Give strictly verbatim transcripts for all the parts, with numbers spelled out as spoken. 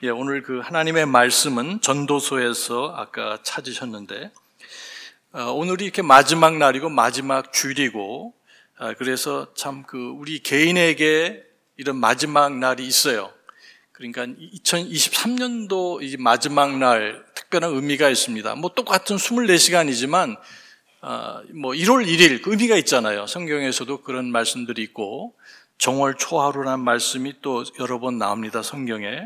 예, 오늘 그 하나님의 말씀은 전도서에서 아까 찾으셨는데, 어, 오늘이 이렇게 마지막 날이고 마지막 주일이고, 아, 그래서 참 그 우리 개인에게 이런 마지막 날이 있어요. 그러니까 이천이십삼 년도 이 마지막 날 특별한 의미가 있습니다. 뭐 똑같은 이십사 시간이지만, 어, 뭐 일월 일일 그 의미가 있잖아요. 성경에서도 그런 말씀들이 있고, 정월 초하루라는 말씀이 또 여러 번 나옵니다, 성경에.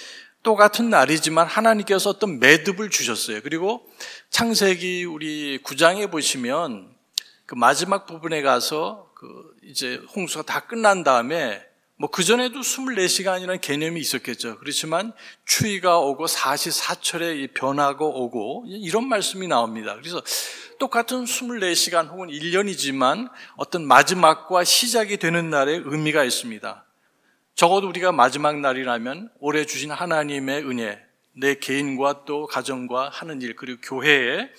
똑같은 날이지만 하나님께서 어떤 매듭을 주셨어요. 그리고 창세기 우리 구 장에 보시면 그 마지막 부분에 가서 그 이제 홍수가 다 끝난 다음에 뭐 그전에도 이십사 시간이라는 개념이 있었겠죠. 그렇지만 추위가 오고 사시사철에 변화가 오고 이런 말씀이 나옵니다. 그래서 똑같은 이십사 시간 혹은 일 년이지만 어떤 마지막과 시작이 되는 날에 의미가 있습니다. 적어도 우리가 마지막 날이라면 올해 주신 하나님의 은혜, 내 개인과 또 가정과 하는 일, 그리고 교회에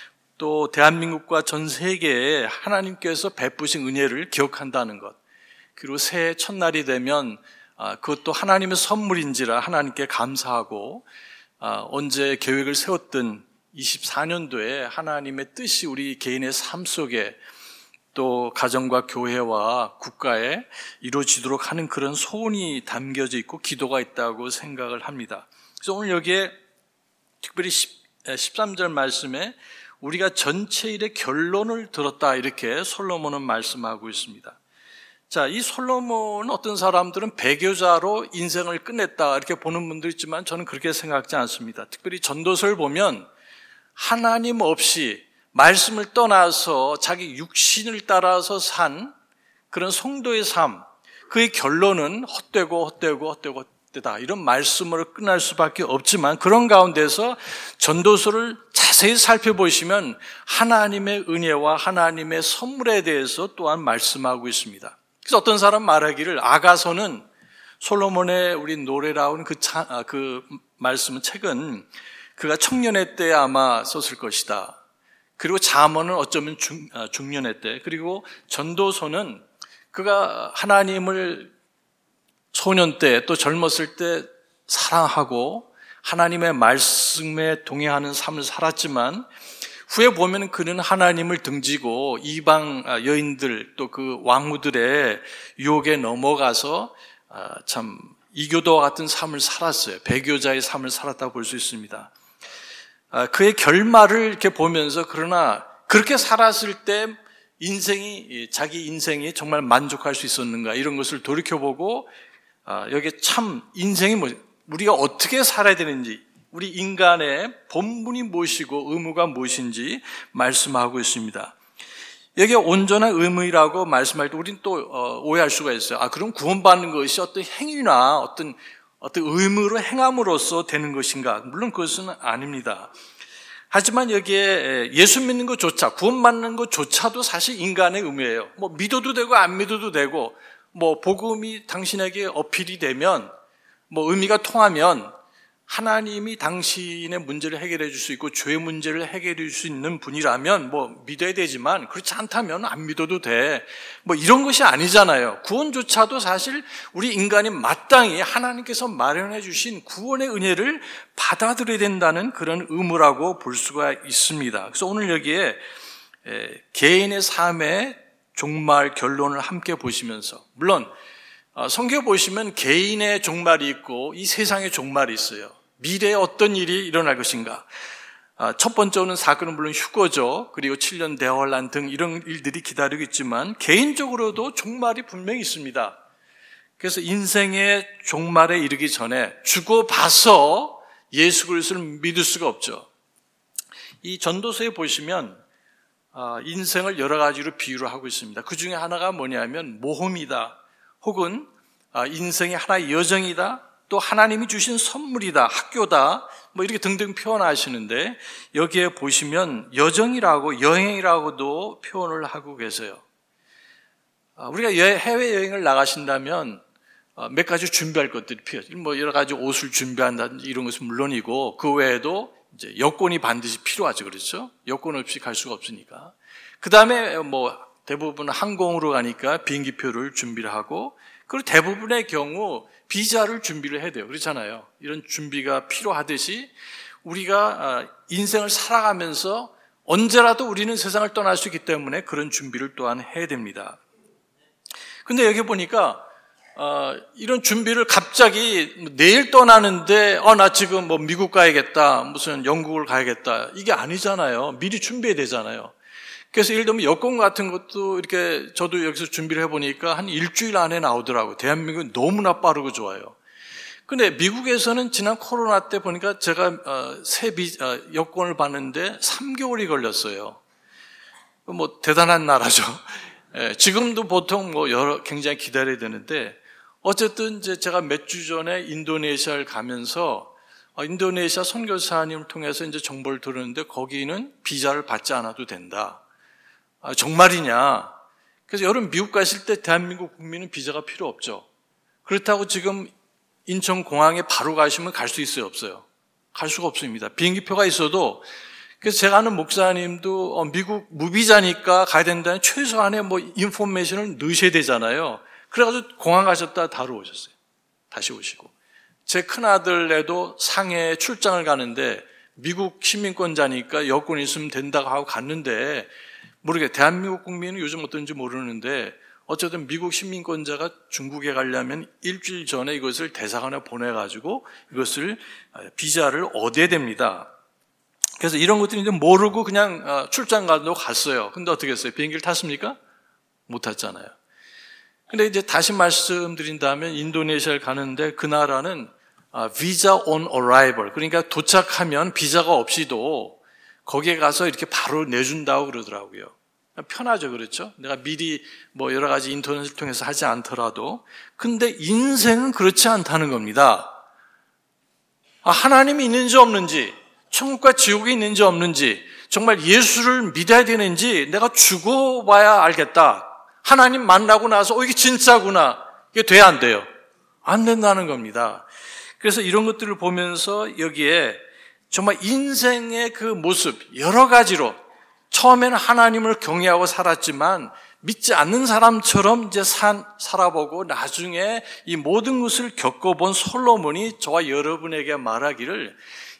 또 대한민국과 전 세계에 하나님께서 베푸신 은혜를 기억한다는 것. 그리고 새해 첫날이 되면 그것도 하나님의 선물인지라 하나님께 감사하고, 언제 계획을 세웠던 이십사 년도에 하나님의 뜻이 우리 개인의 삶 속에 또 가정과 교회와 국가에 이루어지도록 하는 그런 소원이 담겨져 있고 기도가 있다고 생각을 합니다. 그래서 오늘 여기에 특별히 십삼 절 말씀에 우리가 전체 일의 결론을 들었다 이렇게 솔로몬은 말씀하고 있습니다. 자, 이 솔로몬은 어떤 사람들은 배교자로 인생을 끝냈다 이렇게 보는 분도 있지만 저는 그렇게 생각하지 않습니다. 특별히 전도서를 보면 하나님 없이 말씀을 떠나서 자기 육신을 따라서 산 그런 성도의 삶, 그의 결론은 헛되고 헛되고 헛되고 헛되다 이런 말씀으로 끝날 수밖에 없지만 그런 가운데서 전도서를 자세히 살펴보시면 하나님의 은혜와 하나님의 선물에 대해서 또한 말씀하고 있습니다. 그래서 어떤 사람 말하기를 아가서는 솔로몬의 우리 노래라운 그, 차, 그 말씀은 책은 그가 청년의 때에 아마 썼을 것이다. 그리고 잠언은 어쩌면 중, 중년의 때, 그리고 전도서는 그가 하나님을 소년 때 또 젊었을 때 사랑하고 하나님의 말씀에 동행하는 삶을 살았지만 후에 보면 그는 하나님을 등지고 이방 여인들 또 그 왕후들의 유혹에 넘어가서 참 이교도와 같은 삶을 살았어요. 배교자의 삶을 살았다고 볼 수 있습니다. 그의 결말을 이렇게 보면서 그러나 그렇게 살았을 때 인생이, 자기 인생이 정말 만족할 수 있었는가 이런 것을 돌이켜보고 여기에 참 인생이 뭐, 우리가 어떻게 살아야 되는지 우리 인간의 본분이 무엇이고 의무가 무엇인지 말씀하고 있습니다. 여기에 온전한 의무라고 말씀할 때 우리는 또 오해할 수가 있어요. 아, 그럼 구원받는 것이 어떤 행위나 어떤 어떤 의무로 행함으로써 되는 것인가? 물론 그것은 아닙니다. 하지만 여기에 예수 믿는 것조차, 구원받는 것조차도 사실 인간의 의무예요. 뭐 믿어도 되고 안 믿어도 되고, 뭐 복음이 당신에게 어필이 되면, 뭐 의미가 통하면 하나님이 당신의 문제를 해결해 줄 수 있고 죄의 문제를 해결해 줄 수 있는 분이라면 뭐 믿어야 되지만 그렇지 않다면 안 믿어도 돼. 뭐 이런 것이 아니잖아요. 구원조차도 사실 우리 인간이 마땅히 하나님께서 마련해 주신 구원의 은혜를 받아들여야 된다는 그런 의무라고 볼 수가 있습니다. 그래서 오늘 여기에 개인의 삶의 종말 결론을 함께 보시면서, 물론 성경에 보시면 개인의 종말이 있고 이 세상의 종말이 있어요. 미래에 어떤 일이 일어날 것인가. 첫 번째는 사건은 물론 휴거죠. 그리고 칠 년 대환란 등 이런 일들이 기다리고 있지만 개인적으로도 종말이 분명히 있습니다. 그래서 인생의 종말에 이르기 전에 죽어봐서 예수 그리스도를 믿을 수가 없죠. 이 전도서에 보시면 인생을 여러 가지로 비유를 하고 있습니다. 그 중에 하나가 뭐냐면 모험이다. 혹은 인생의 하나의 여정이다. 또 하나님이 주신 선물이다. 학교다. 뭐 이렇게 등등 표현하시는데 여기에 보시면 여정이라고 여행이라고도 표현을 하고 계세요. 우리가 해외여행을 나가신다면 몇 가지 준비할 것들이 필요해요. 뭐 여러 가지 옷을 준비한다든지 이런 것은 물론이고 그 외에도 이제 여권이 반드시 필요하죠. 그렇죠? 여권 없이 갈 수가 없으니까. 그 다음에 뭐 대부분 항공으로 가니까 비행기표를 준비를 하고, 그리고 대부분의 경우 비자를 준비를 해야 돼요. 그렇잖아요. 이런 준비가 필요하듯이 우리가 인생을 살아가면서 언제라도 우리는 세상을 떠날 수 있기 때문에 그런 준비를 또한 해야 됩니다. 근데 여기 보니까 어, 이런 준비를 갑자기 내일 떠나는데 어, 나 지금 뭐 미국 가야겠다, 무슨 영국을 가야겠다, 이게 아니잖아요. 미리 준비해야 되잖아요. 그래서 예를 들면 여권 같은 것도 이렇게 저도 여기서 준비를 해보니까 한 일주일 안에 나오더라고요. 대한민국은 너무나 빠르고 좋아요. 근데 미국에서는 지난 코로나 때 보니까 제가 어, 새 비, 어, 여권을 봤는데 삼 개월이 걸렸어요. 뭐 대단한 나라죠. 예, 지금도 보통 뭐 여러 굉장히 기다려야 되는데 어쨌든 이제 제가 몇 주 전에 인도네시아를 가면서 어, 인도네시아 선교사님을 통해서 이제 정보를 들었는데 거기는 비자를 받지 않아도 된다. 아, 정말이냐? 그래서 여러분 미국 가실 때 대한민국 국민은 비자가 필요 없죠. 그렇다고 지금 인천공항에 바로 가시면 갈 수 있어요, 없어요? 갈 수가 없습니다. 비행기표가 있어도. 그래서 제가 아는 목사님도 어, 미국 무비자니까 가야 된다는 최소한의 뭐 인포메이션을 넣으셔야 되잖아요. 그래가지고 공항 가셨다 다루 오셨어요. 다시 오시고. 제 큰아들애도 상해에 출장을 가는데 미국 시민권자니까 여권이 있으면 된다고 하고 갔는데 모르게 대한민국 국민은 요즘 어떤지 모르는데 어쨌든 미국 시민권자가 중국에 가려면 일주일 전에 이것을 대사관에 보내가지고 이것을 비자를 얻어야 됩니다. 그래서 이런 것들이 이제 모르고 그냥 출장 가도 갔어요. 근데 어떻게 했어요? 비행기를 탔습니까? 못 탔잖아요. 근데 이제 다시 말씀드린다면 인도네시아를 가는데 그 나라는 비자 on arrival, 그러니까 도착하면 비자가 없이도 거기에 가서 이렇게 바로 내준다고 그러더라고요. 편하죠, 그렇죠? 내가 미리 뭐 여러 가지 인터넷을 통해서 하지 않더라도. 근데 인생은 그렇지 않다는 겁니다. 아, 하나님이 있는지 없는지, 천국과 지옥이 있는지 없는지, 정말 예수를 믿어야 되는지 내가 죽어봐야 알겠다. 하나님 만나고 나서 어, 이게 진짜구나. 이게 돼야 안 돼요? 안 된다는 겁니다. 그래서 이런 것들을 보면서 여기에 정말 인생의 그 모습 여러 가지로 처음에는 하나님을 경외하고 살았지만 믿지 않는 사람처럼 이제 산, 살아보고 나중에 이 모든 것을 겪어본 솔로몬이 저와 여러분에게 말하기를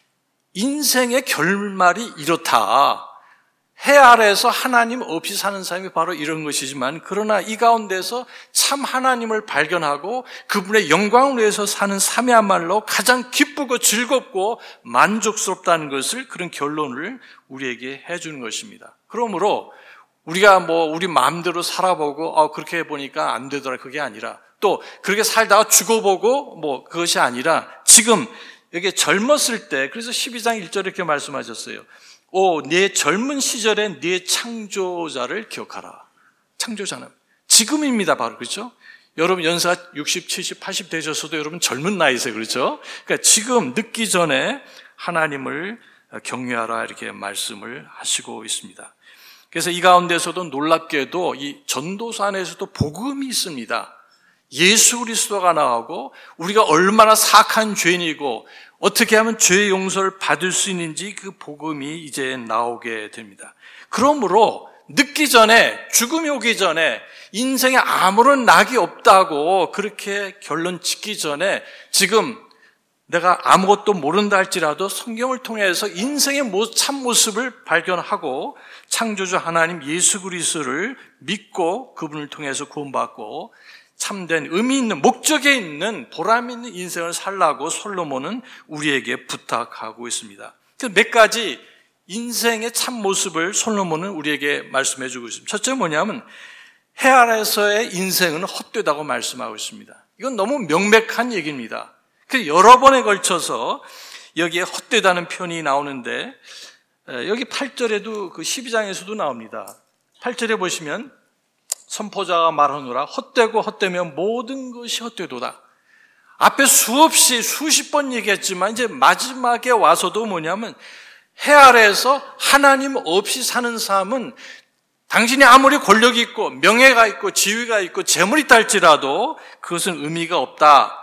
인생의 결말이 이렇다. 해 아래에서 하나님 없이 사는 삶이 바로 이런 것이지만 그러나 이 가운데서 참 하나님을 발견하고 그분의 영광을 위해서 사는 삶이야말로 가장 기쁘고 즐겁고 만족스럽다는 것을 그런 결론을 우리에게 해주는 것입니다. 그러므로 우리가 뭐 우리 마음대로 살아보고 어 그렇게 해보니까 안 되더라 그게 아니라 또 그렇게 살다가 죽어보고 뭐 그것이 아니라 지금 여기 젊었을 때 그래서 십이 장 일 절에 이렇게 말씀하셨어요. 오, 네 젊은 시절에 네 창조자를 기억하라. 창조자는 지금입니다, 바로. 그렇죠? 여러분 연세가 육십, 칠십, 팔십 되셨어도 여러분 젊은 나이세요. 그렇죠? 그러니까 지금 늦기 전에 하나님을 경외하라 이렇게 말씀을 하시고 있습니다. 그래서 이 가운데서도 놀랍게도 이 전도서 안에서도 복음이 있습니다. 예수 그리스도가 나오고 우리가 얼마나 사악한 죄인이고 어떻게 하면 죄의 용서를 받을 수 있는지 그 복음이 이제 나오게 됩니다. 그러므로 늦기 전에 죽음이 오기 전에 인생에 아무런 낙이 없다고 그렇게 결론 짓기 전에 지금 내가 아무것도 모른다 할지라도 성경을 통해서 인생의 참모습을 발견하고 창조주 하나님 예수 그리스도를 믿고 그분을 통해서 구원받고 참된 의미 있는 목적에 있는 보람 있는 인생을 살라고 솔로몬은 우리에게 부탁하고 있습니다. 몇 가지 인생의 참모습을 솔로몬은 우리에게 말씀해 주고 있습니다. 첫째 뭐냐면 해 아래에서의 인생은 헛되다고 말씀하고 있습니다. 이건 너무 명백한 얘기입니다. 여러 번에 걸쳐서 여기에 헛되다는 표현이 나오는데 여기 팔 절에도 그 십이 장에서도 나옵니다. 팔 절에 보시면 선포자가 말하노라 헛되고 헛되면 모든 것이 헛되도다. 앞에 수없이 수십 번 얘기했지만 이제 마지막에 와서도 뭐냐면 해 아래에서 하나님 없이 사는 삶은 당신이 아무리 권력이 있고 명예가 있고 지위가 있고 재물이 있다 할지라도 그것은 의미가 없다.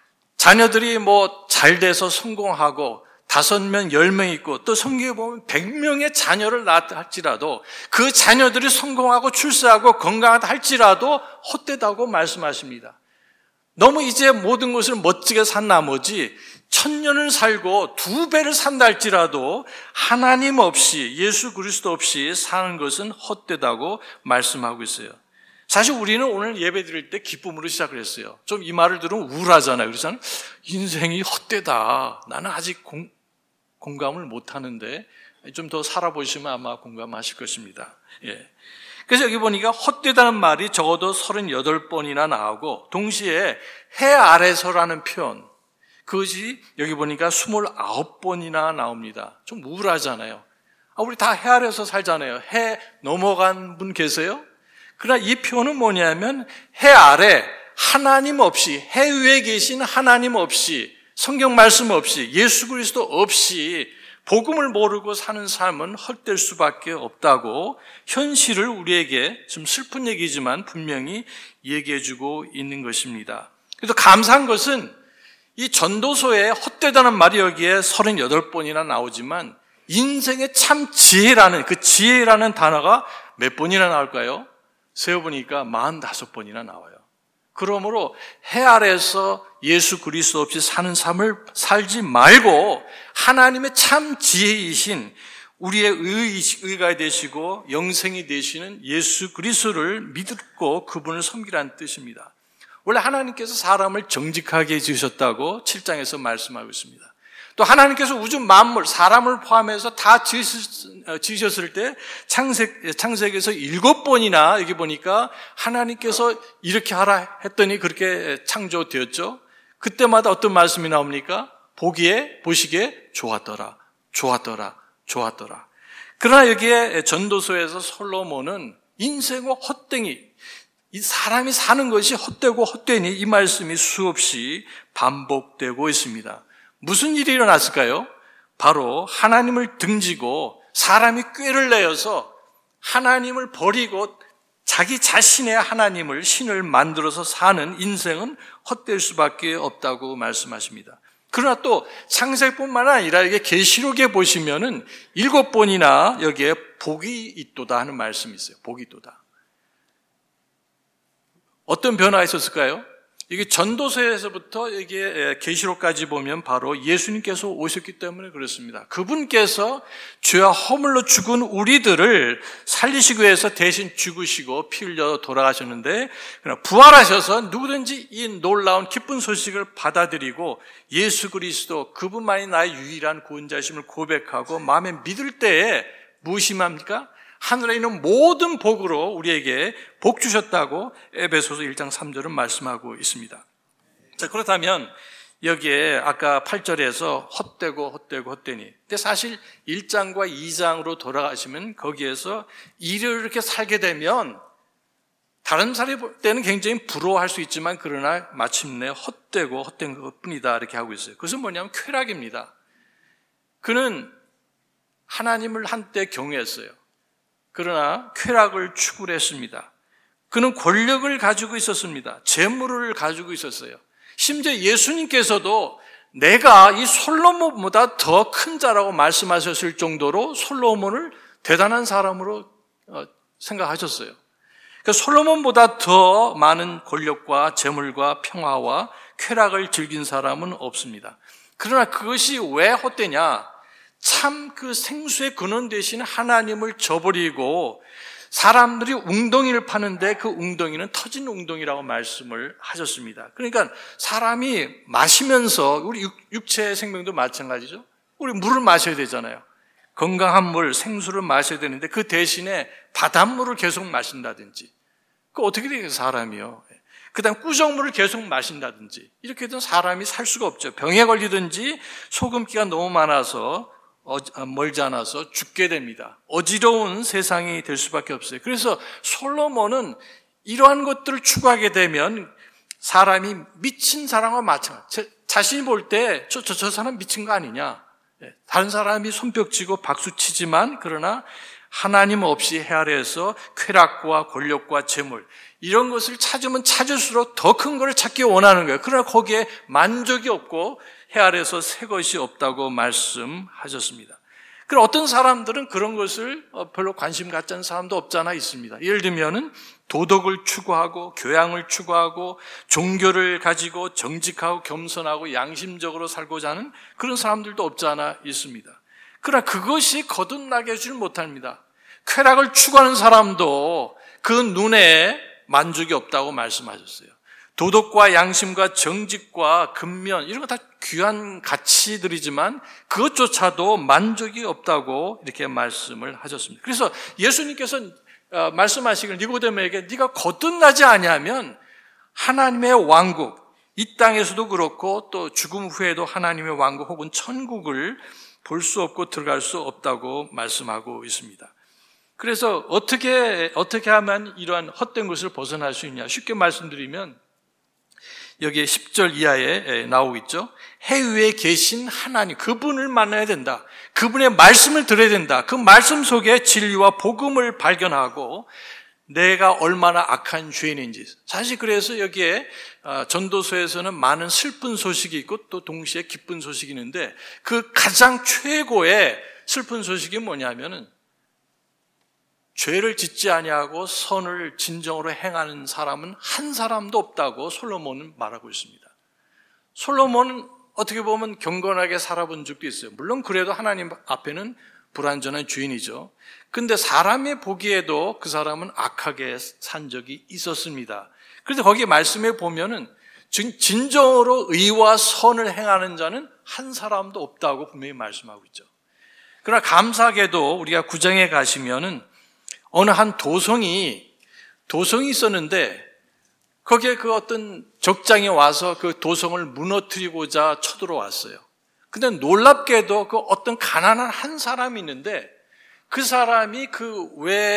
자녀들이 뭐 잘 돼서 성공하고 다섯 명, 열 명 있고 또 성경에 보면 백 명의 자녀를 낳았다 할지라도 그 자녀들이 성공하고 출세하고 건강하다 할지라도 헛되다고 말씀하십니다. 너무 이제 모든 것을 멋지게 산 나머지 천년을 살고 두 배를 산다 할지라도 하나님 없이, 예수 그리스도 없이 사는 것은 헛되다고 말씀하고 있어요. 사실 우리는 오늘 예배 드릴 때 기쁨으로 시작을 했어요. 좀 이 말을 들으면 우울하잖아요. 그래서 인생이 헛되다. 나는 아직 공, 공감을 못하는데 좀 더 살아보시면 아마 공감하실 것입니다. 예. 그래서 여기 보니까 헛되다는 말이 적어도 서른여덟 번이나 나오고 동시에 해 아래서라는 표현, 그것이 여기 보니까 스물아홉 번이나 나옵니다. 좀 우울하잖아요. 아, 우리 다 해 아래서 살잖아요. 해 넘어간 분 계세요? 그러나 이 표현은 뭐냐면 해 아래 하나님 없이, 해 위에 계신 하나님 없이, 성경 말씀 없이, 예수 그리스도 없이 복음을 모르고 사는 삶은 헛될 수밖에 없다고 현실을 우리에게, 좀 슬픈 얘기지만 분명히 얘기해주고 있는 것입니다. 그래서 감사한 것은 이 전도서에 헛되다는 말이 여기에 서른여덟 번이나 나오지만 인생의 참 지혜라는, 그 지혜라는 단어가 몇 번이나 나올까요? 세어보니까 사십오 번이나 나와요. 그러므로 해 아래에서 예수 그리스도 없이 사는 삶을 살지 말고 하나님의 참 지혜이신 우리의 의, 의가 되시고 영생이 되시는 예수 그리스도를 믿고 그분을 섬기라는 뜻입니다. 원래 하나님께서 사람을 정직하게 지으셨다고 칠 장에서 말씀하고 있습니다. 또 하나님께서 우주 만물, 사람을 포함해서 다 지으셨을 때 창세, 창세기에서 일곱 번이나 여기 보니까 하나님께서 이렇게 하라 했더니 그렇게 창조되었죠. 그때마다 어떤 말씀이 나옵니까? 보기에, 보시기에 좋았더라, 좋았더라, 좋았더라. 그러나 여기에 전도서에서 솔로몬은 인생과 헛되이, 이 사람이 사는 것이 헛되고 헛되니 이 말씀이 수없이 반복되고 있습니다. 무슨 일이 일어났을까요? 바로 하나님을 등지고 사람이 꾀를 내어서 하나님을 버리고 자기 자신의 하나님을, 신을 만들어서 사는 인생은 헛될 수밖에 없다고 말씀하십니다. 그러나 또 창세기뿐만 아니라 이게 계시록에 보시면은 일곱 번이나 여기에 복이 있도다 하는 말씀이 있어요. 복이 있도다. 어떤 변화가 있었을까요? 이게 전도서에서부터 이게 계시록까지 보면 바로 예수님께서 오셨기 때문에 그렇습니다. 그분께서 죄와 허물로 죽은 우리들을 살리시기 위해서 대신 죽으시고 피 흘려 돌아가셨는데, 부활하셔서 누구든지 이 놀라운 기쁜 소식을 받아들이고 예수 그리스도 그분만이 나의 유일한 구원자심을 고백하고 마음에 믿을 때에 무엇이 맙니까? 하늘에 있는 모든 복으로 우리에게 복 주셨다고 에베소서 일 장 삼 절은 말씀하고 있습니다. 자, 그렇다면 여기에 아까 팔 절에서 헛되고 헛되고 헛되니, 근데 사실 일 장과 이 장으로 돌아가시면 거기에서 일을 이렇게 살게 되면 다른 사람이 볼 때는 굉장히 부러워할 수 있지만 그러나 마침내 헛되고 헛된 것뿐이다 이렇게 하고 있어요. 그것은 뭐냐면 쾌락입니다. 그는 하나님을 한때 경외했어요. 그러나 쾌락을 추구를 했습니다. 그는 권력을 가지고 있었습니다. 재물을 가지고 있었어요. 심지어 예수님께서도 내가 이 솔로몬보다 더 큰 자라고 말씀하셨을 정도로 솔로몬을 대단한 사람으로 생각하셨어요. 그러니까 솔로몬보다 더 많은 권력과 재물과 평화와 쾌락을 즐긴 사람은 없습니다. 그러나 그것이 왜 헛되냐? 참 그 생수의 근원 되신 하나님을 저버리고 사람들이 웅덩이를 파는데 그 웅덩이는 터진 웅덩이라고 말씀을 하셨습니다. 그러니까 사람이 마시면서, 우리 육체의 생명도 마찬가지죠. 우리 물을 마셔야 되잖아요. 건강한 물, 생수를 마셔야 되는데 그 대신에 바닷물을 계속 마신다든지, 그 어떻게 되겠어요, 사람이요. 그 다음 꾸정물을 계속 마신다든지 이렇게 해도 사람이 살 수가 없죠. 병에 걸리든지 소금기가 너무 많아서 어, 멀지 않아서 죽게 됩니다. 어지러운 세상이 될 수밖에 없어요. 그래서 솔로몬은 이러한 것들을 추구하게 되면 사람이 미친 사람과 마찬가지, 자신이 볼 때 저, 저, 저 사람 미친 거 아니냐, 다른 사람이 손뼉치고 박수치지만 그러나 하나님 없이 해 아래에서 쾌락과 권력과 재물 이런 것을 찾으면 찾을수록 더 큰 것을 찾기 원하는 거예요. 그러나 거기에 만족이 없고 해 아래에서 새 것이 없다고 말씀하셨습니다. 그럼 어떤 사람들은 그런 것을 별로 관심 갖지 않는 사람도 없잖아 있습니다. 예를 들면은 도덕을 추구하고 교양을 추구하고 종교를 가지고 정직하고 겸손하고 양심적으로 살고자 하는 그런 사람들도 없지 않아 있습니다. 그러나 그것이 거듭나게 해주지 못합니다. 쾌락을 추구하는 사람도 그 눈에 만족이 없다고 말씀하셨어요. 도덕과 양심과 정직과 근면 이런 거 다 귀한 가치들이지만 그것조차도 만족이 없다고 이렇게 말씀을 하셨습니다. 그래서 예수님께서 말씀하시길 니고데모에게 네가 거듭나지 아니하면 하나님의 왕국, 이 땅에서도 그렇고 또 죽음 후에도 하나님의 왕국 혹은 천국을 볼 수 없고 들어갈 수 없다고 말씀하고 있습니다. 그래서 어떻게 어떻게 하면 이러한 헛된 것을 벗어날 수 있냐? 쉽게 말씀드리면 여기에 십 절 이하에 나오고 있죠. 해 위에 계신 하나님, 그분을 만나야 된다. 그분의 말씀을 들어야 된다. 그 말씀 속에 진리와 복음을 발견하고 내가 얼마나 악한 죄인인지. 사실 그래서 여기에 전도서에서는 많은 슬픈 소식이 있고 또 동시에 기쁜 소식이 있는데 그 가장 최고의 슬픈 소식이 뭐냐면은 죄를 짓지 아니하고 선을 진정으로 행하는 사람은 한 사람도 없다고 솔로몬은 말하고 있습니다. 솔로몬은 어떻게 보면 경건하게 살아본 적도 있어요. 물론 그래도 하나님 앞에는 불완전한 죄인이죠. 근데 사람이 보기에도 그 사람은 악하게 산 적이 있었습니다. 그래서 거기 말씀에 보면은 진정으로 의와 선을 행하는 자는 한 사람도 없다고 분명히 말씀하고 있죠. 그러나 감사하게도 우리가 구장에 가시면은 어느 한 도성이, 도성이 있었는데 거기에 그 어떤 적장이 와서 그 도성을 무너뜨리고자 쳐들어왔어요. 근데 놀랍게도 그 어떤 가난한 한 사람이 있는데 그 사람이 그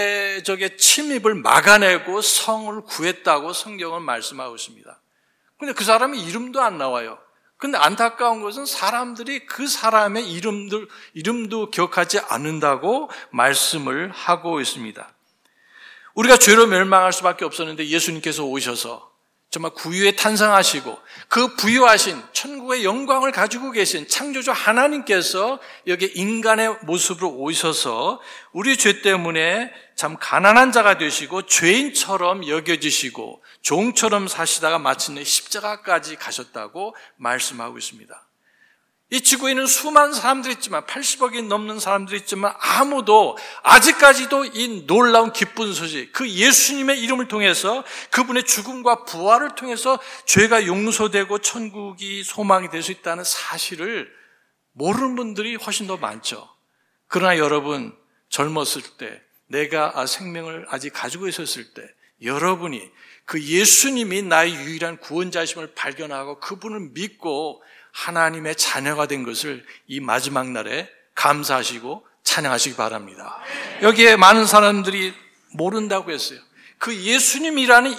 외적의 침입을 막아내고 성을 구했다고 성경은 말씀하고 있습니다. 근데 그 사람의 이름도 안 나와요. 근데 안타까운 것은 사람들이 그 사람의 이름들, 이름도 기억하지 않는다고 말씀을 하고 있습니다. 우리가 죄로 멸망할 수밖에 없었는데 예수님께서 오셔서 정말 구유에 탄생하시고 그 부유하신 천국의 영광을 가지고 계신 창조주 하나님께서 여기 인간의 모습으로 오셔서 우리 죄 때문에 참 가난한 자가 되시고 죄인처럼 여겨지시고 종처럼 사시다가 마침내 십자가까지 가셨다고 말씀하고 있습니다. 이 지구에는 수많은 사람들이 있지만 팔십억이 넘는 사람들이 있지만 아무도 아직까지도 이 놀라운 기쁜 소식, 그 예수님의 이름을 통해서 그분의 죽음과 부활을 통해서 죄가 용서되고 천국이 소망이 될 수 있다는 사실을 모르는 분들이 훨씬 더 많죠. 그러나 여러분 젊었을 때 내가 생명을 아직 가지고 있었을 때 여러분이 그 예수님이 나의 유일한 구원자심을 발견하고 그분을 믿고 하나님의 자녀가 된 것을 이 마지막 날에 감사하시고 찬양하시기 바랍니다. 여기에 많은 사람들이 모른다고 했어요. 그 예수님이라는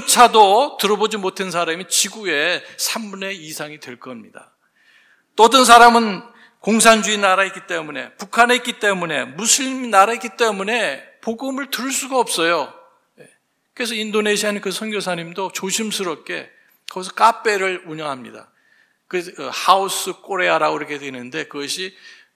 이름조차도 들어보지 못한 사람이 지구의 삼분의 이 이상이 될 겁니다. 또 어떤 사람은 공산주의 나라에 있기 때문에, 북한에 있기 때문에, 무슬림 나라에 있기 때문에 복음을 들을 수가 없어요. 그래서 인도네시아는 그 선교사님도 조심스럽게 거기서 카페를 운영합니다. 그 하우스 코리아라고 그렇게 되는데 그것이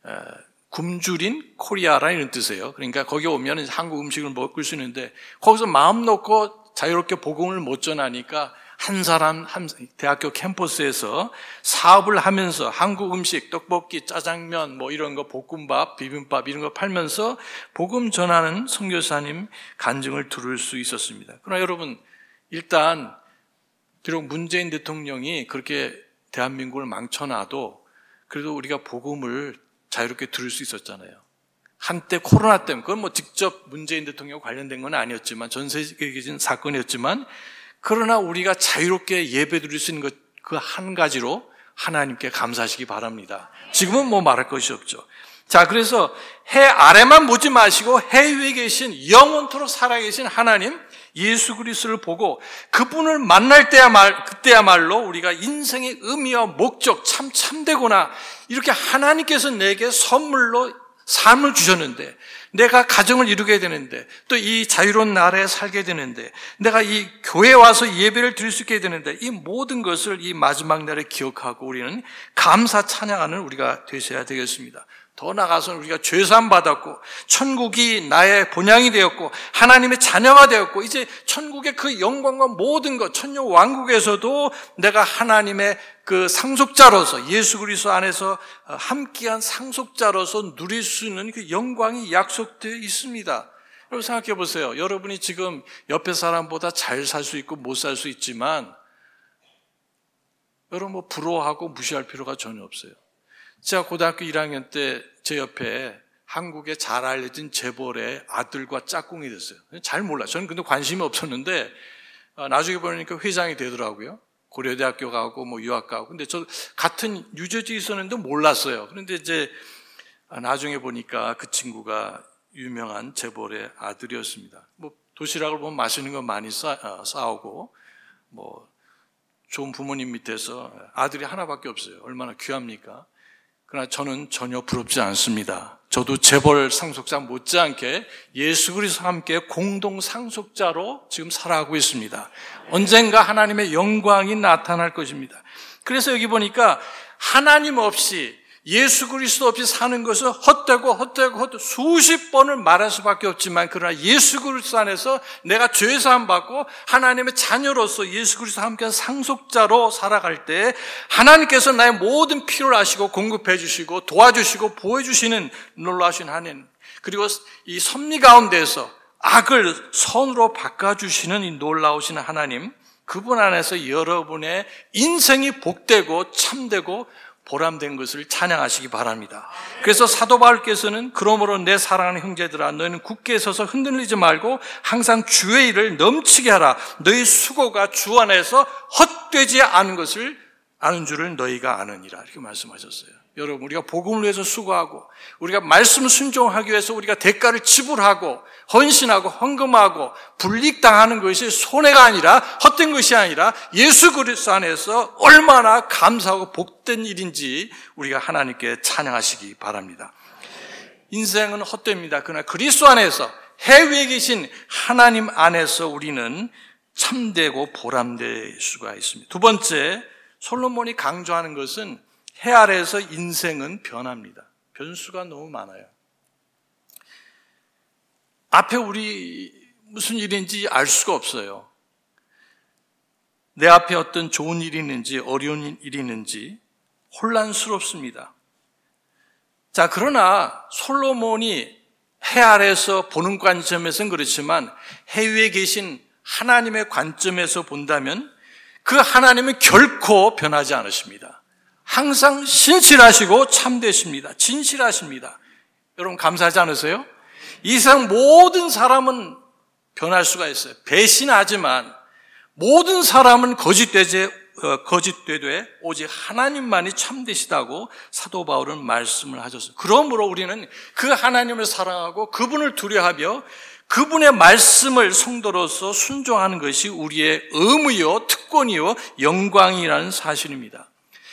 굶주린 코리아라는 이런 뜻이에요. 그러니까 거기 오면 한국 음식을 먹을 수 있는데 거기서 마음 놓고 자유롭게 복음을 못 전하니까 한 사람 한 대학교 캠퍼스에서 사업을 하면서 한국 음식, 떡볶이, 짜장면 뭐 이런 거 볶음밥, 비빔밥 이런 거 팔면서 복음 전하는 선교사님 간증을 들을 수 있었습니다. 그러나 여러분 일단 비록 문재인 대통령이 그렇게 대한민국을 망쳐놔도 그래도 우리가 복음을 자유롭게 들을 수 있었잖아요. 한때 코로나 때문에 그건 뭐 직접 문재인 대통령 관련된 건 아니었지만 전 세계적인 사건이었지만 그러나 우리가 자유롭게 예배 드릴 수 있는 것 그 한 가지로 하나님께 감사하시기 바랍니다. 지금은 뭐 말할 것이 없죠. 자, 그래서 해 아래만 보지 마시고 해 위에 계신 영원토록 살아계신 하나님 예수 그리스도를 보고 그분을 만날 때야말 그때야말로 우리가 인생의 의미와 목적 참 참되구나 이렇게 하나님께서 내게 선물로 삶을 주셨는데 내가 가정을 이루게 되는데, 또 이 자유로운 나라에 살게 되는데, 내가 이 교회에 와서 예배를 드릴 수 있게 되는데, 이 모든 것을 이 마지막 날에 기억하고 우리는 감사 찬양하는 우리가 되셔야 되겠습니다. 더 나아가서는 우리가 죄사함 받았고 천국이 나의 본향이 되었고 하나님의 자녀가 되었고 이제 천국의 그 영광과 모든 것, 천년 왕국에서도 내가 하나님의 그 상속자로서 예수 그리스도 안에서 함께한 상속자로서 누릴 수 있는 그 영광이 약속되어 있습니다. 여러분 생각해 보세요. 여러분이 지금 옆에 사람보다 잘 살 수 있고 못 살 수 있지만 여러분 뭐 부러워하고 무시할 필요가 전혀 없어요. 제가 고등학교 일 학년 때 제 옆에 한국에 잘 알려진 재벌의 아들과 짝꿍이 됐어요. 잘 몰라요. 저는 근데 관심이 없었는데 나중에 보니까 회장이 되더라고요. 고려대학교 가고 뭐 유학 가고. 근데 저 같은 유저지에 있었는데 몰랐어요. 그런데 이제 나중에 보니까 그 친구가 유명한 재벌의 아들이었습니다. 뭐 도시락을 보면 맛있는 거 많이 싸, 싸오고 뭐 좋은 부모님 밑에서 아들이 하나밖에 없어요. 얼마나 귀합니까? 그러나 저는 전혀 부럽지 않습니다. 저도 재벌 상속자 못지않게 예수 그리스도와 함께 공동 상속자로 지금 살아가고 있습니다. 언젠가 하나님의 영광이 나타날 것입니다. 그래서 여기 보니까 하나님 없이 예수 그리스도 없이 사는 것은 헛되고 헛되고 헛되고 수십 번을 말할 수밖에 없지만 그러나 예수 그리스도 안에서 내가 죄사함 받고 하나님의 자녀로서 예수 그리스도와 함께 상속자로 살아갈 때 하나님께서 나의 모든 필요를 아시고 공급해 주시고 도와주시고 보호해 주시는 놀라우신 하나님, 그리고 이 섭리 가운데에서 악을 선으로 바꿔주시는 이 놀라우신 하나님, 그분 안에서 여러분의 인생이 복되고 참되고 보람된 것을 찬양하시기 바랍니다. 그래서 사도 바울께서는 그러므로 내 사랑하는 형제들아 너희는 굳게 서서 흔들리지 말고 항상 주의 일을 넘치게 하라. 너희 수고가 주 안에서 헛되지 않은 것을 아는 줄을 너희가 아느니라. 이렇게 말씀하셨어요. 여러분, 우리가 복음을 위해서 수고하고 우리가 말씀을 순종하기 위해서 우리가 대가를 지불하고 헌신하고 헌금하고 불이익당하는 것이 손해가 아니라 헛된 것이 아니라 예수 그리스도 안에서 얼마나 감사하고 복된 일인지 우리가 하나님께 찬양하시기 바랍니다. 인생은 헛됩니다. 그러나 그리스도 안에서 해외에 계신 하나님 안에서 우리는 참되고 보람될 수가 있습니다. 두 번째, 솔로몬이 강조하는 것은 해 아래에서 인생은 변합니다. 변수가 너무 많아요. 앞에 우리 무슨 일인지 알 수가 없어요. 내 앞에 어떤 좋은 일이 있는지 어려운 일이 있는지 혼란스럽습니다. 자, 그러나 솔로몬이 해 아래에서 보는 관점에서는 그렇지만 해외에 계신 하나님의 관점에서 본다면 그 하나님은 결코 변하지 않으십니다. 항상 신실하시고 참되십니다. 진실하십니다. 여러분 감사하지 않으세요? 이 세상 모든 사람은 변할 수가 있어요. 배신하지만 모든 사람은 거짓되지, 거짓되되 오직 하나님만이 참되시다고 사도 바울은 말씀을 하셨어요. 그러므로 우리는 그 하나님을 사랑하고 그분을 두려워하며 그분의 말씀을 성도로서 순종하는 것이 우리의 의무요, 특권이요, 영광이라는 사실입니다.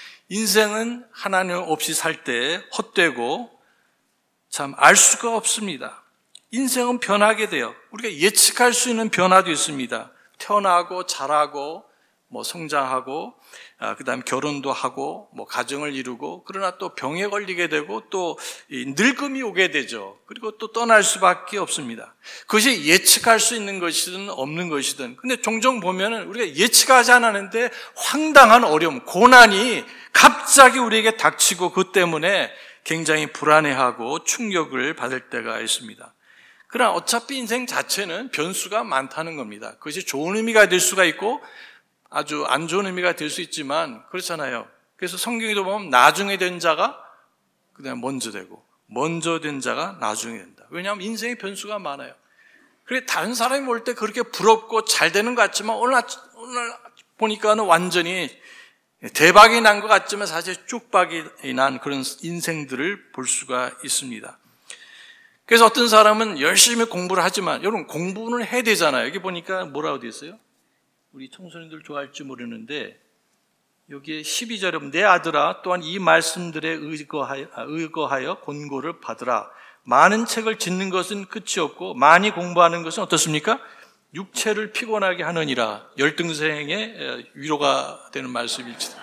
인생은 하나님 없이 살 때 헛되고 참 알 수가 없습니다. 인생은 변하게 돼요. 우리가 예측할 수 있는 변화도 있습니다. 태어나고 자라고 뭐 성장하고 아, 그다음에 결혼도 하고 뭐 가정을 이루고 그러나 또 병에 걸리게 되고 또 늙음이 오게 되죠. 그리고 또 떠날 수밖에 없습니다. 그것이 예측할 수 있는 것이든 없는 것이든. 근데 종종 보면은 우리가 예측하지 않았는데 황당한 어려움, 고난이 갑자기 우리에게 닥치고 그 때문에 굉장히 불안해하고 충격을 받을 때가 있습니다. 그러나 어차피 인생 자체는 변수가 많다는 겁니다. 그것이 좋은 의미가 될 수가 있고 아주 안 좋은 의미가 될 수 있지만 그렇잖아요. 그래서 성경에도 보면 나중에 된 자가 그다음에 먼저 되고 먼저 된 자가 나중에 된다. 왜냐하면 인생의 변수가 많아요. 그래 다른 사람이 볼 때 그렇게 부럽고 잘 되는 것 같지만 오늘, 오늘 보니까는 완전히 대박이 난 것 같지만 사실 쪽박이 난 그런 인생들을 볼 수가 있습니다. 그래서 어떤 사람은 열심히 공부를 하지만 여러분 공부는 해야 되잖아요. 여기 보니까 뭐라고 되어 있어요? 우리 청소년들 좋아할지 모르는데 여기에 십이 절에 내 아들아 또한 이 말씀들에 의거하여, 의거하여 권고를 받으라. 많은 책을 짓는 것은 끝이 없고 많이 공부하는 것은 어떻습니까? 육체를 피곤하게 하느니라. 열등생의 위로가 되는 말씀일지도.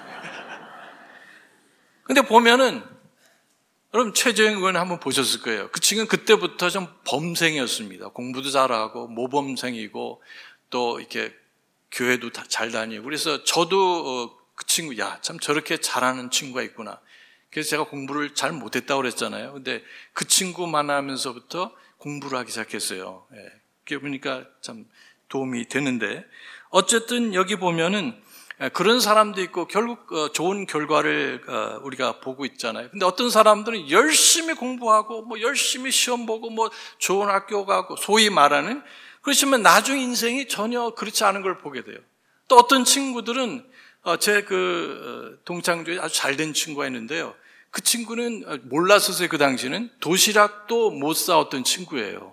근데 보면은 여러분 최재형 의원 한번 보셨을 거예요. 그 친구는 그때부터 좀 범생이었습니다. 공부도 잘하고 모범생이고 또 이렇게 교회도 잘 다니고. 그래서 저도 그 친구 야, 참 저렇게 잘하는 친구가 있구나. 그래서 제가 공부를 잘 못했다고 그랬잖아요. 근데 그 친구 만나면서부터 공부를 하기 시작했어요. 예. 그게 보니까 참 도움이 되는데 어쨌든 여기 보면은 그런 사람도 있고 결국 좋은 결과를 우리가 보고 있잖아요. 근데 어떤 사람들은 열심히 공부하고 뭐 열심히 시험 보고 뭐 좋은 학교 가고 소위 말하는 그러시면 나중 인생이 전혀 그렇지 않은 걸 보게 돼요. 또 어떤 친구들은 제 그 동창 중에 아주 잘된 친구가 있는데요. 그 친구는 몰랐었어요. 그 당시는 도시락도 못 사왔던 친구예요.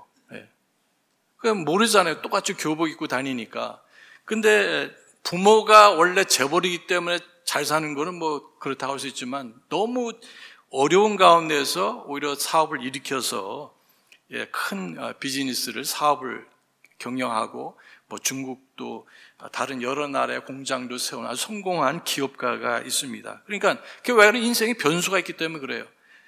그냥 모르잖아요. 똑같이 교복 입고 다니니까. 근데 부모가 원래 재벌이기 때문에 잘 사는 거는 뭐 그렇다고 할 수 있지만 너무 어려운 가운데서 오히려 사업을 일으켜서 큰 비즈니스를 사업을 경영하고 뭐 중국도 다른 여러 나라의 공장도 세운 아주 성공한 기업가가 있습니다. 그러니까 그게 왜 그런 인생에 변수가 있기 때문에 그래요.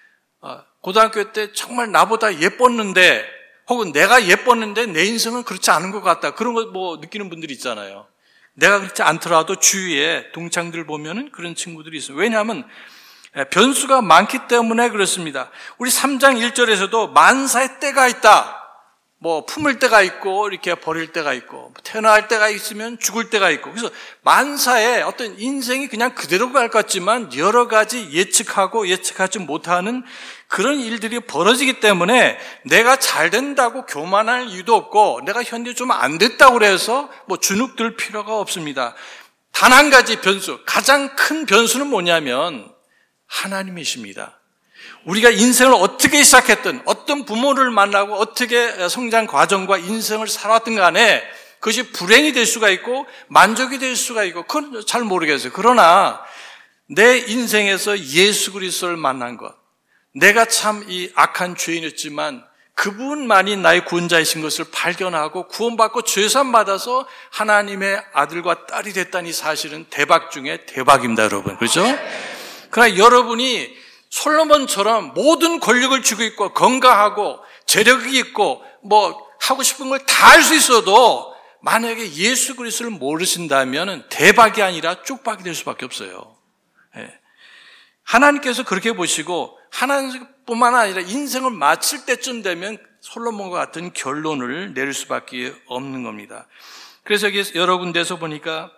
고등학교 때 정말 나보다 예뻤는데 혹은 내가 예뻤는데 내 인생은 그렇지 않은 것 같다. 그런 거 뭐 느끼는 분들이 있잖아요. 내가 그렇지 않더라도 주위에 동창들 보면은 그런 친구들이 있어요. 왜냐하면 변수가 많기 때문에 그렇습니다. 우리 삼 장 일 절에서도 만사의 때가 있다. 뭐 품을 때가 있고 이렇게 버릴 때가 있고 태어날 때가 있으면 죽을 때가 있고 그래서 만사에 어떤 인생이 그냥 그대로 갈 것 같지만 여러 가지 예측하고 예측하지 못하는 그런 일들이 벌어지기 때문에 내가 잘 된다고 교만할 이유도 없고 내가 현재 좀 안 됐다고 그래서 뭐 주눅들 필요가 없습니다. 단 한 가지 변수, 가장 큰 변수는 뭐냐면 하나님이십니다. 우리가 인생을 어떻게 시작했든 어떤 부모를 만나고 어떻게 성장 과정과 인생을 살았든 간에 그것이 불행이 될 수가 있고 만족이 될 수가 있고 그건 잘 모르겠어요. 그러나 내 인생에서 예수 그리스도를 만난 것, 내가 참 이 악한 죄인이었지만 그분만이 나의 구원자이신 것을 발견하고 구원받고 죄산 받아서 하나님의 아들과 딸이 됐다니 사실은 대박 중에 대박입니다, 여러분. 그렇죠? 그러나 여러분이 솔로몬처럼 모든 권력을 쥐고 있고 건강하고 재력이 있고 뭐 하고 싶은 걸 다 할 수 있어도 만약에 예수 그리스도를 모르신다면 대박이 아니라 쪽박이 될 수밖에 없어요. 예. 하나님께서 그렇게 보시고 하나님뿐만 아니라 인생을 마칠 때쯤 되면 솔로몬과 같은 결론을 내릴 수밖에 없는 겁니다. 그래서 여기 여러 군데서 보니까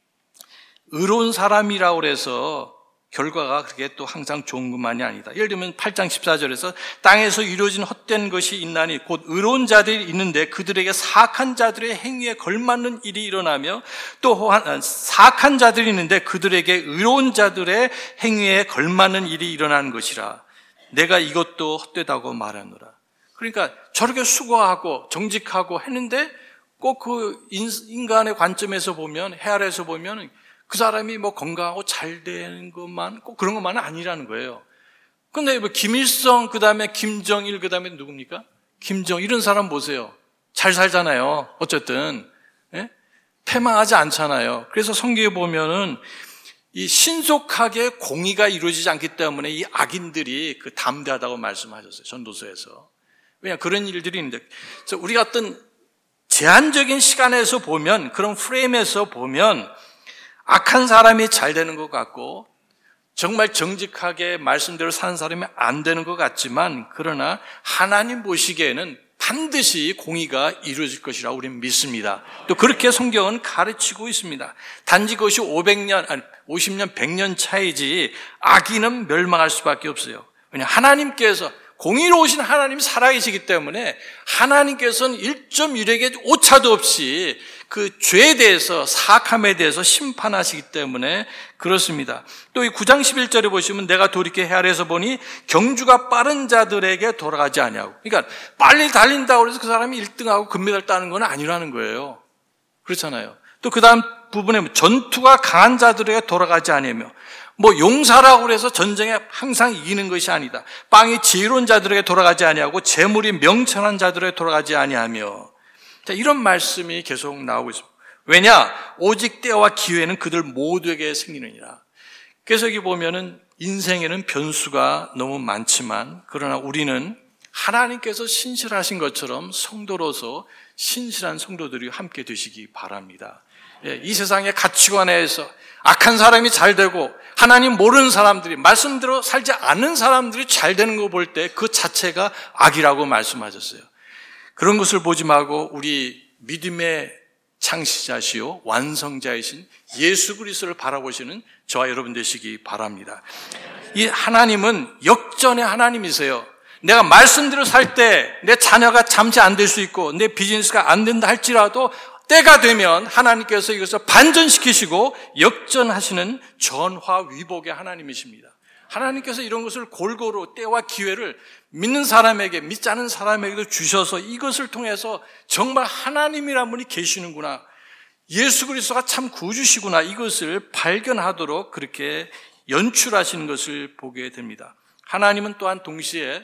의로운 사람이라고 해서 결과가 그렇게 또 항상 좋은 것만이 아니다. 예를 들면 팔 장 십사 절에서 땅에서 이루어진 헛된 것이 있나니 곧 의로운 자들이 있는데 그들에게 사악한 자들의 행위에 걸맞는 일이 일어나며 또 사악한 자들이 있는데 그들에게 의로운 자들의 행위에 걸맞는 일이 일어나는 것이라. 내가 이것도 헛되다고 말하노라. 그러니까 저렇게 수고하고 정직하고 했는데 꼭 그 인간의 관점에서 보면, 해 아래에서 보면 그 사람이 뭐 건강하고 잘 되는 것만, 꼭 그런 것만은 아니라는 거예요. 근데 뭐 김일성, 그 다음에 김정일, 그 다음에 누굽니까? 김정, 이런 사람 보세요. 잘 살잖아요. 어쨌든. 예? 패망하지 않잖아요. 그래서 성경에 보면은 이 신속하게 공의가 이루어지지 않기 때문에 이 악인들이 그 담대하다고 말씀하셨어요. 전도서에서. 왜냐, 그런 일들이 있는데. 그래서 우리가 어떤 제한적인 시간에서 보면, 그런 프레임에서 보면 악한 사람이 잘 되는 것 같고 정말 정직하게 말씀대로 사는 사람이 안 되는 것 같지만 그러나 하나님 보시기에는 반드시 공의가 이루어질 것이라고 우리는 믿습니다. 또 그렇게 성경은 가르치고 있습니다. 단지 그것이 오백 년, 아니 오십 년, 백 년 차이지 악인은 멸망할 수밖에 없어요. 왜냐하면 하나님께서 공의로우신 하나님이 살아계시기 때문에 하나님께서는 일 점 일 핵의 오차도 없이 그 죄에 대해서, 사악함에 대해서 심판하시기 때문에 그렇습니다. 또 이 구 장 십일 절에 보시면 내가 돌이켜 헤아려서 보니 경주가 빠른 자들에게 돌아가지 아니하고, 그러니까 빨리 달린다고 해서 그 사람이 일 등하고 금메달 따는 건 아니라는 거예요. 그렇잖아요. 또 그 다음 부분에 전투가 강한 자들에게 돌아가지 아니하며, 뭐 용사라고 해서 전쟁에 항상 이기는 것이 아니다. 빵이 지혜로운 자들에게 돌아가지 아니하고 재물이 명철한 자들에게 돌아가지 아니하며. 자, 이런 말씀이 계속 나오고 있습니다. 왜냐? 오직 때와 기회는 그들 모두에게 생기느니라. 그래서 여기 보면은 인생에는 변수가 너무 많지만 그러나 우리는 하나님께서 신실하신 것처럼 성도로서 신실한 성도들이 함께 되시기 바랍니다. 예, 이 세상의 가치관에서 악한 사람이 잘 되고 하나님 모르는 사람들이 말씀대로 살지 않는 사람들이 잘 되는 거 볼 때 그 자체가 악이라고 말씀하셨어요. 그런 것을 보지 말고 우리 믿음의 창시자시요 완성자이신 예수 그리스도를 바라보시는 저와 여러분 되시기 바랍니다. 이 하나님은 역전의 하나님이세요. 내가 말씀대로 살 때 내 자녀가 잠시 안 될 수 있고 내 비즈니스가 안 된다 할지라도 때가 되면 하나님께서 이것을 반전시키시고 역전하시는 전화위복의 하나님이십니다. 하나님께서 이런 것을 골고루 때와 기회를 믿는 사람에게, 믿지 않은 사람에게도 주셔서 이것을 통해서 정말 하나님이란 분이 계시는구나, 예수 그리스도가 참 구주시구나, 이것을 발견하도록 그렇게 연출하시는 것을 보게 됩니다. 하나님은 또한 동시에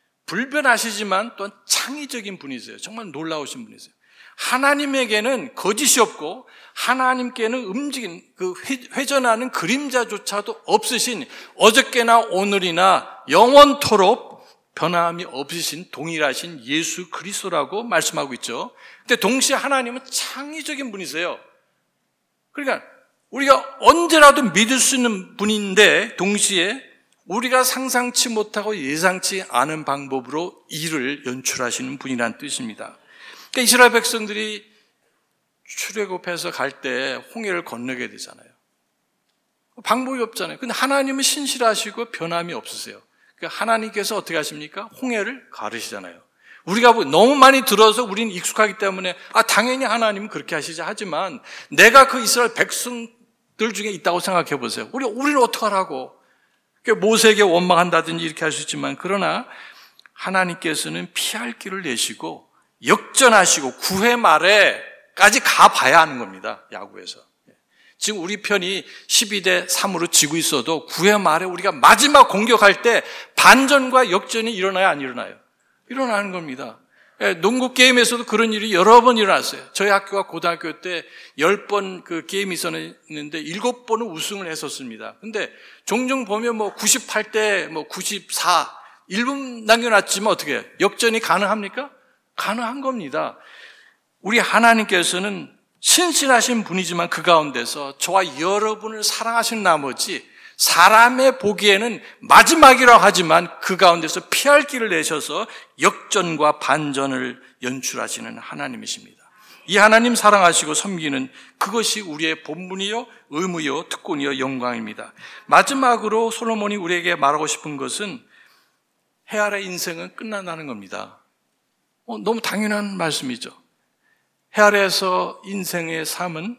불변하시지만 또한 창의적인 분이세요. 정말 놀라우신 분이세요. 하나님에게는 거짓이 없고 하나님께는 움직인 그 회전하는 그림자조차도 없으신, 어저께나 오늘이나 영원토록 변함이 없으신 동일하신 예수 그리스도라고 말씀하고 있죠. 근데 동시에 하나님은 창의적인 분이세요. 그러니까 우리가 언제라도 믿을 수 있는 분인데 동시에 우리가 상상치 못하고 예상치 않은 방법으로 일을 연출하시는 분이라는 뜻입니다. 그러니까 이스라엘 백성들이 출애굽해서 갈 때 홍해를 건너게 되잖아요. 방법이 없잖아요. 근데 하나님은 신실하시고 변함이 없으세요. 그러니까 하나님께서 어떻게 하십니까? 홍해를 가르시잖아요. 우리가 너무 많이 들어서 우리는 익숙하기 때문에 아 당연히 하나님은 그렇게 하시지, 하지만 내가 그 이스라엘 백성들 중에 있다고 생각해 보세요. 우리, 우리는 어떡하라고. 모세에게 원망한다든지 이렇게 할 수 있지만, 그러나 하나님께서는 피할 길을 내시고 역전하시고 구회 말에까지 가봐야 하는 겁니다. 야구에서. 지금 우리 편이 십이 대 삼으로 지고 있어도 구회 말에 우리가 마지막 공격할 때 반전과 역전이 일어나요, 안 일어나요? 일어나는 겁니다. 농구 게임에서도 그런 일이 여러 번 일어났어요. 저희 학교가 고등학교 때 열 번 그 게임이 있었는데 일곱 번은 우승을 했었습니다. 근데 종종 보면 뭐 구십팔 대 뭐 구십사, 일 분 남겨놨지만 어떻게 해요? 역전이 가능합니까? 가능한 겁니다. 우리 하나님께서는 신실하신 분이지만 그 가운데서 저와 여러분을 사랑하시는 나머지 사람의 보기에는 마지막이라고 하지만 그 가운데서 피할 길을 내셔서 역전과 반전을 연출하시는 하나님이십니다. 이 하나님 사랑하시고 섬기는 그것이 우리의 본분이요, 의무요, 특권이요, 영광입니다. 마지막으로 솔로몬이 우리에게 말하고 싶은 것은 해 아래 인생은 끝난다는 겁니다. 어, 너무 당연한 말씀이죠. 해 아래에서 인생의 삶은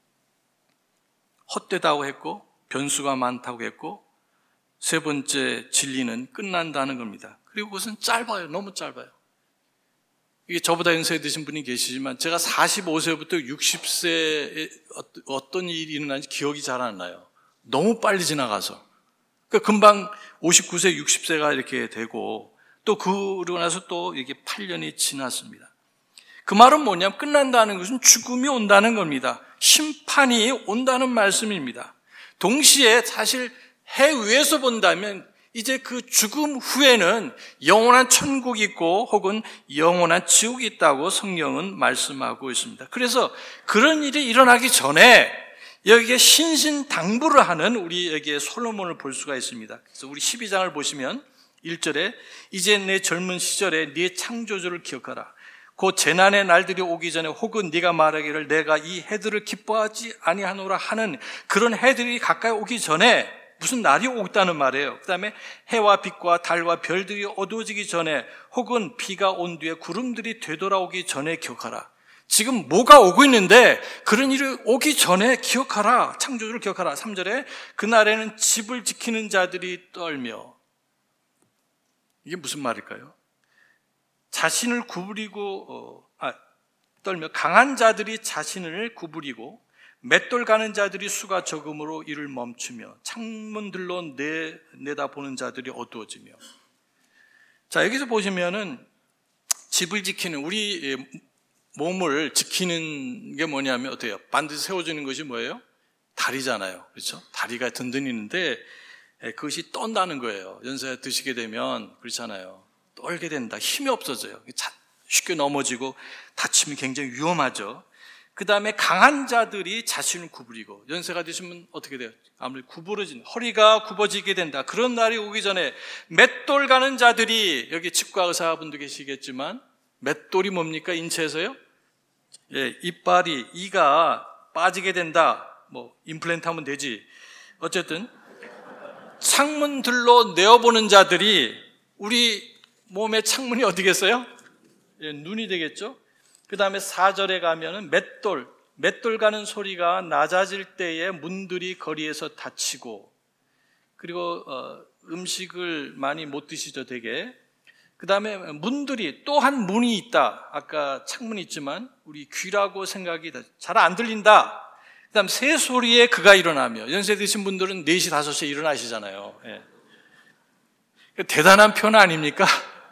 헛되다고 했고 변수가 많다고 했고 세 번째 진리는 끝난다는 겁니다. 그리고 그것은 짧아요. 너무 짧아요. 이게 저보다 연세 드신 분이 계시지만 제가 사십오 세부터 육십 세에 어떤 일이 일어나는지 기억이 잘 안 나요. 너무 빨리 지나가서. 그러니까 금방 오십구 세, 육십 세가 이렇게 되고 또 그러고 나서 또 이게 팔 년이 지났습니다. 그 말은 뭐냐면 끝난다는 것은 죽음이 온다는 겁니다. 심판이 온다는 말씀입니다. 동시에 사실 해 위에서 본다면 이제 그 죽음 후에는 영원한 천국이 있고 혹은 영원한 지옥이 있다고 성경은 말씀하고 있습니다. 그래서 그런 일이 일어나기 전에 여기에 신신당부를 하는 우리 여기에 솔로몬을 볼 수가 있습니다. 그래서 우리 십이 장을 보시면 일 절에 이제 내 젊은 시절에 네 창조주를 기억하라. 곧 재난의 날들이 오기 전에 혹은 네가 말하기를 내가 이 해들을 기뻐하지 아니하노라 하는 그런 해들이 가까이 오기 전에 무슨 날이 오겠다는 말이에요. 그 다음에 해와 빛과 달과 별들이 어두워지기 전에 혹은 비가 온 뒤에 구름들이 되돌아오기 전에 기억하라. 지금 뭐가 오고 있는데 그런 일이 오기 전에 기억하라. 창조주를 기억하라. 삼 절에 그날에는 집을 지키는 자들이 떨며, 이게 무슨 말일까요? 자신을 구부리고 어, 아, 떨며 강한 자들이 자신을 구부리고 맷돌 가는 자들이 수가 적음으로 이를 멈추며 창문들로 내, 내다보는 자들이 어두워지며. 자, 여기서 보시면은 집을 지키는, 우리 몸을 지키는 게 뭐냐면 어때요? 반드시 세워주는 것이 뭐예요? 다리잖아요. 그렇죠? 다리가 든든히 있는데 그것이 떤다는 거예요. 연세 드시게 되면 그렇잖아요. 떨게 된다. 힘이 없어져요. 쉽게 넘어지고 다치면 굉장히 위험하죠. 그 다음에 강한 자들이 자신을 구부리고, 연세가 드시면 어떻게 돼요? 아무래도 구부러진, 허리가 굽어지게 된다. 그런 날이 오기 전에 맷돌 가는 자들이, 여기 치과 의사분도 계시겠지만 맷돌이 뭡니까? 인체에서요? 예, 이빨이, 이가 빠지게 된다. 뭐 임플란트 하면 되지. 어쨌든 창문들로 내어보는 자들이, 우리 몸의 창문이 어디겠어요? 예, 눈이 되겠죠. 그 다음에 사 절에 가면은 맷돌, 맷돌 가는 소리가 낮아질 때에 문들이 거리에서 닫히고, 그리고 어, 음식을 많이 못 드시죠, 되게. 그 다음에 문들이, 또 한 문이 있다. 아까 창문이 있지만 우리 귀라고 생각이 잘 안 들린다. 그 다음 새소리에 그가 일어나며, 연세 드신 분들은 네 시, 다섯 시에 일어나시잖아요. 예. 대단한 표현 아닙니까?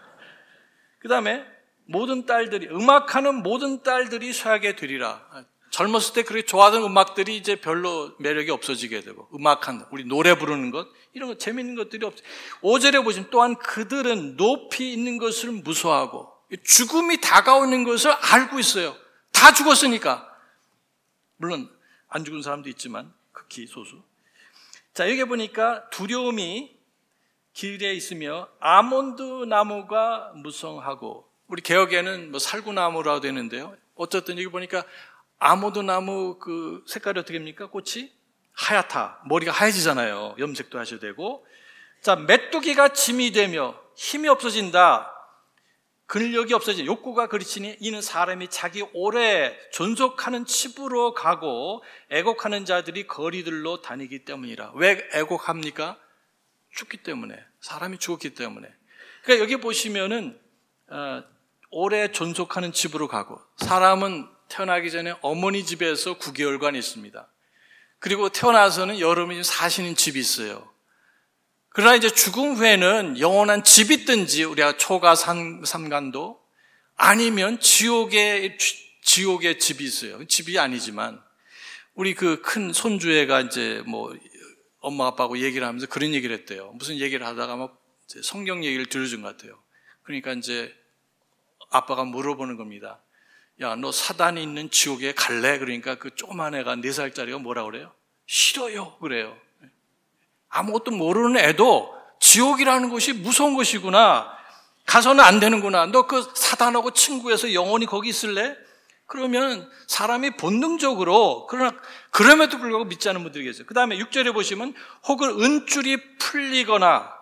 그 다음에 모든 딸들이, 음악하는 모든 딸들이 쇠하게 되리라. 젊었을 때 그렇게 좋아하던 음악들이 이제 별로 매력이 없어지게 되고, 음악한, 우리 노래 부르는 것, 이런 거 재밌는 것들이 없어요. 오 절에 보시면 또한 그들은 높이 있는 것을 무서워하고 죽음이 다가오는 것을 알고 있어요. 다 죽었으니까. 물론 안 죽은 사람도 있지만 극히 소수. 자, 여기 보니까 두려움이 길에 있으며 아몬드 나무가 무성하고, 우리 개혁에는 뭐 살구나무라고 되는데요. 어쨌든 여기 보니까 아몬드 나무 그 색깔이 어떻게 됩니까? 꽃이 하얗다. 머리가 하얘지잖아요. 염색도 하셔야 되고. 자, 메뚜기가 짐이 되며 힘이 없어진다. 근력이 없어진, 욕구가 그리치니 이는 사람이 자기 오래 존속하는 칩으로 가고 애곡하는 자들이 거리들로 다니기 때문이라. 왜 애곡합니까? 죽기 때문에. 사람이 죽었기 때문에. 그러니까 여기 보시면은 어, 오래 존속하는 집으로 가고, 사람은 태어나기 전에 어머니 집에서 구 개월간 있습니다. 그리고 태어나서는 여러분이 사시는 집이 있어요. 그러나 이제 죽음 후에는 영원한 집이 있든지, 우리가 초가 삼, 삼간도 아니면 지옥의, 지옥의 집이 있어요. 집이 아니지만, 우리 그 큰 손주애가 이제 뭐 엄마 아빠하고 얘기를 하면서 그런 얘기를 했대요. 무슨 얘기를 하다가 막 성경 얘기를 들려준 것 같아요. 그러니까 이제 아빠가 물어보는 겁니다. 야, 너 사단이 있는 지옥에 갈래? 그러니까 그 조그만 애가 네 살짜리가 뭐라 그래요? 싫어요. 그래요. 아무것도 모르는 애도 지옥이라는 것이 무서운 것이구나. 가서는 안 되는구나. 너 그 사단하고 친구해서 영원히 거기 있을래? 그러면 사람이 본능적으로, 그러나 그럼에도 불구하고 믿지 않는 분들이 계세요. 그 다음에 육 절에 보시면 혹은 은줄이 풀리거나,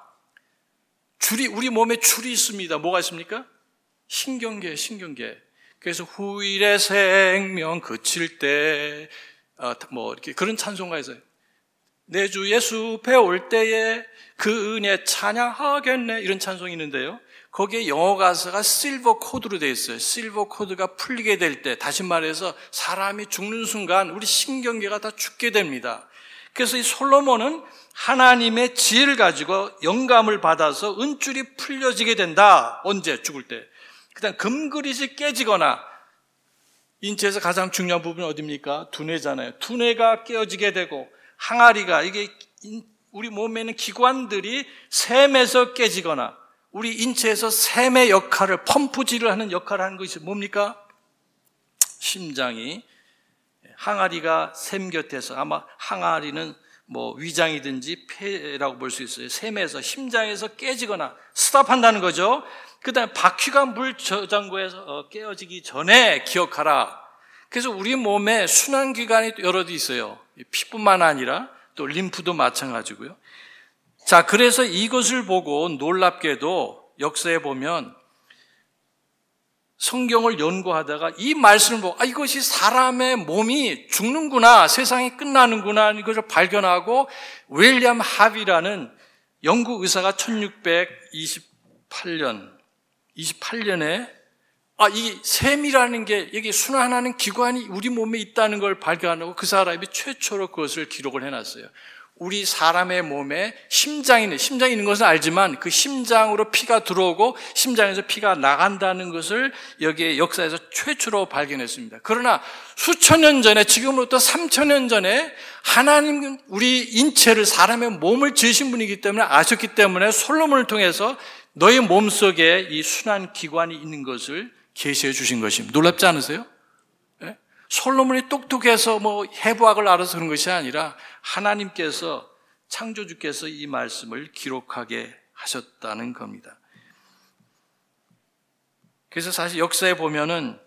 줄이, 우리 몸에 줄이 있습니다. 뭐가 있습니까? 신경계, 신경계. 그래서 후일의 생명 그칠 때, 어, 뭐, 이렇게 그런 찬송가 있어요. 내 주 예수 배올 때에 그 은혜 찬양하겠네. 이런 찬송이 있는데요. 거기에 영어 가사가 실버 코드로 되어 있어요. 실버 코드가 풀리게 될 때, 다시 말해서 사람이 죽는 순간 우리 신경계가 다 죽게 됩니다. 그래서 이 솔로몬은 하나님의 지혜를 가지고 영감을 받아서 은줄이 풀려지게 된다. 언제? 죽을 때. 그 다음 금그릇이 깨지거나, 인체에서 가장 중요한 부분은 어디입니까? 두뇌잖아요. 두뇌가 깨어지게 되고, 항아리가, 이게 우리 몸에 있는 기관들이 샘에서 깨지거나, 우리 인체에서 샘의 역할을, 펌프질을 하는 역할을 하는 것이 뭡니까? 심장이, 항아리가 샘 곁에서, 아마 항아리는 뭐 위장이든지 폐라고 볼 수 있어요. 샘에서, 심장에서 깨지거나 스탑한다는 거죠. 그 다음에 바퀴가 물 저장고에서 깨어지기 전에 기억하라. 그래서 우리 몸에 순환기관이 여러 개 있어요. 피뿐만 아니라 또 림프도 마찬가지고요. 자, 그래서 이것을 보고 놀랍게도 역사에 보면 성경을 연구하다가 이 말씀을 보고, 아, 이것이 사람의 몸이 죽는구나, 세상이 끝나는구나, 이것을 발견하고, 윌리엄 하비라는 영국 의사가 천육백이십팔 년, 이십팔 년에 아, 이 셈이라는 게 여기 순환하는 기관이 우리 몸에 있다는 걸 발견하고 그 사람이 최초로 그것을 기록을 해놨어요. 우리 사람의 몸에 심장이 있는, 심장이 있는 것은 알지만 그 심장으로 피가 들어오고 심장에서 피가 나간다는 것을 여기에 역사에서 최초로 발견했습니다. 그러나 수천 년 전에, 지금으로부터 삼천 년 전에 하나님 우리 인체를, 사람의 몸을 지으신 분이기 때문에 아셨기 때문에 솔로몬을 통해서 너의 몸속에 이 순환 기관이 있는 것을 계시해 주신 것입니다. 놀랍지 않으세요? 네? 솔로몬이 똑똑해서 뭐 해부학을 알아서 그런 것이 아니라 하나님께서, 창조주께서 이 말씀을 기록하게 하셨다는 겁니다. 그래서 사실 역사에 보면은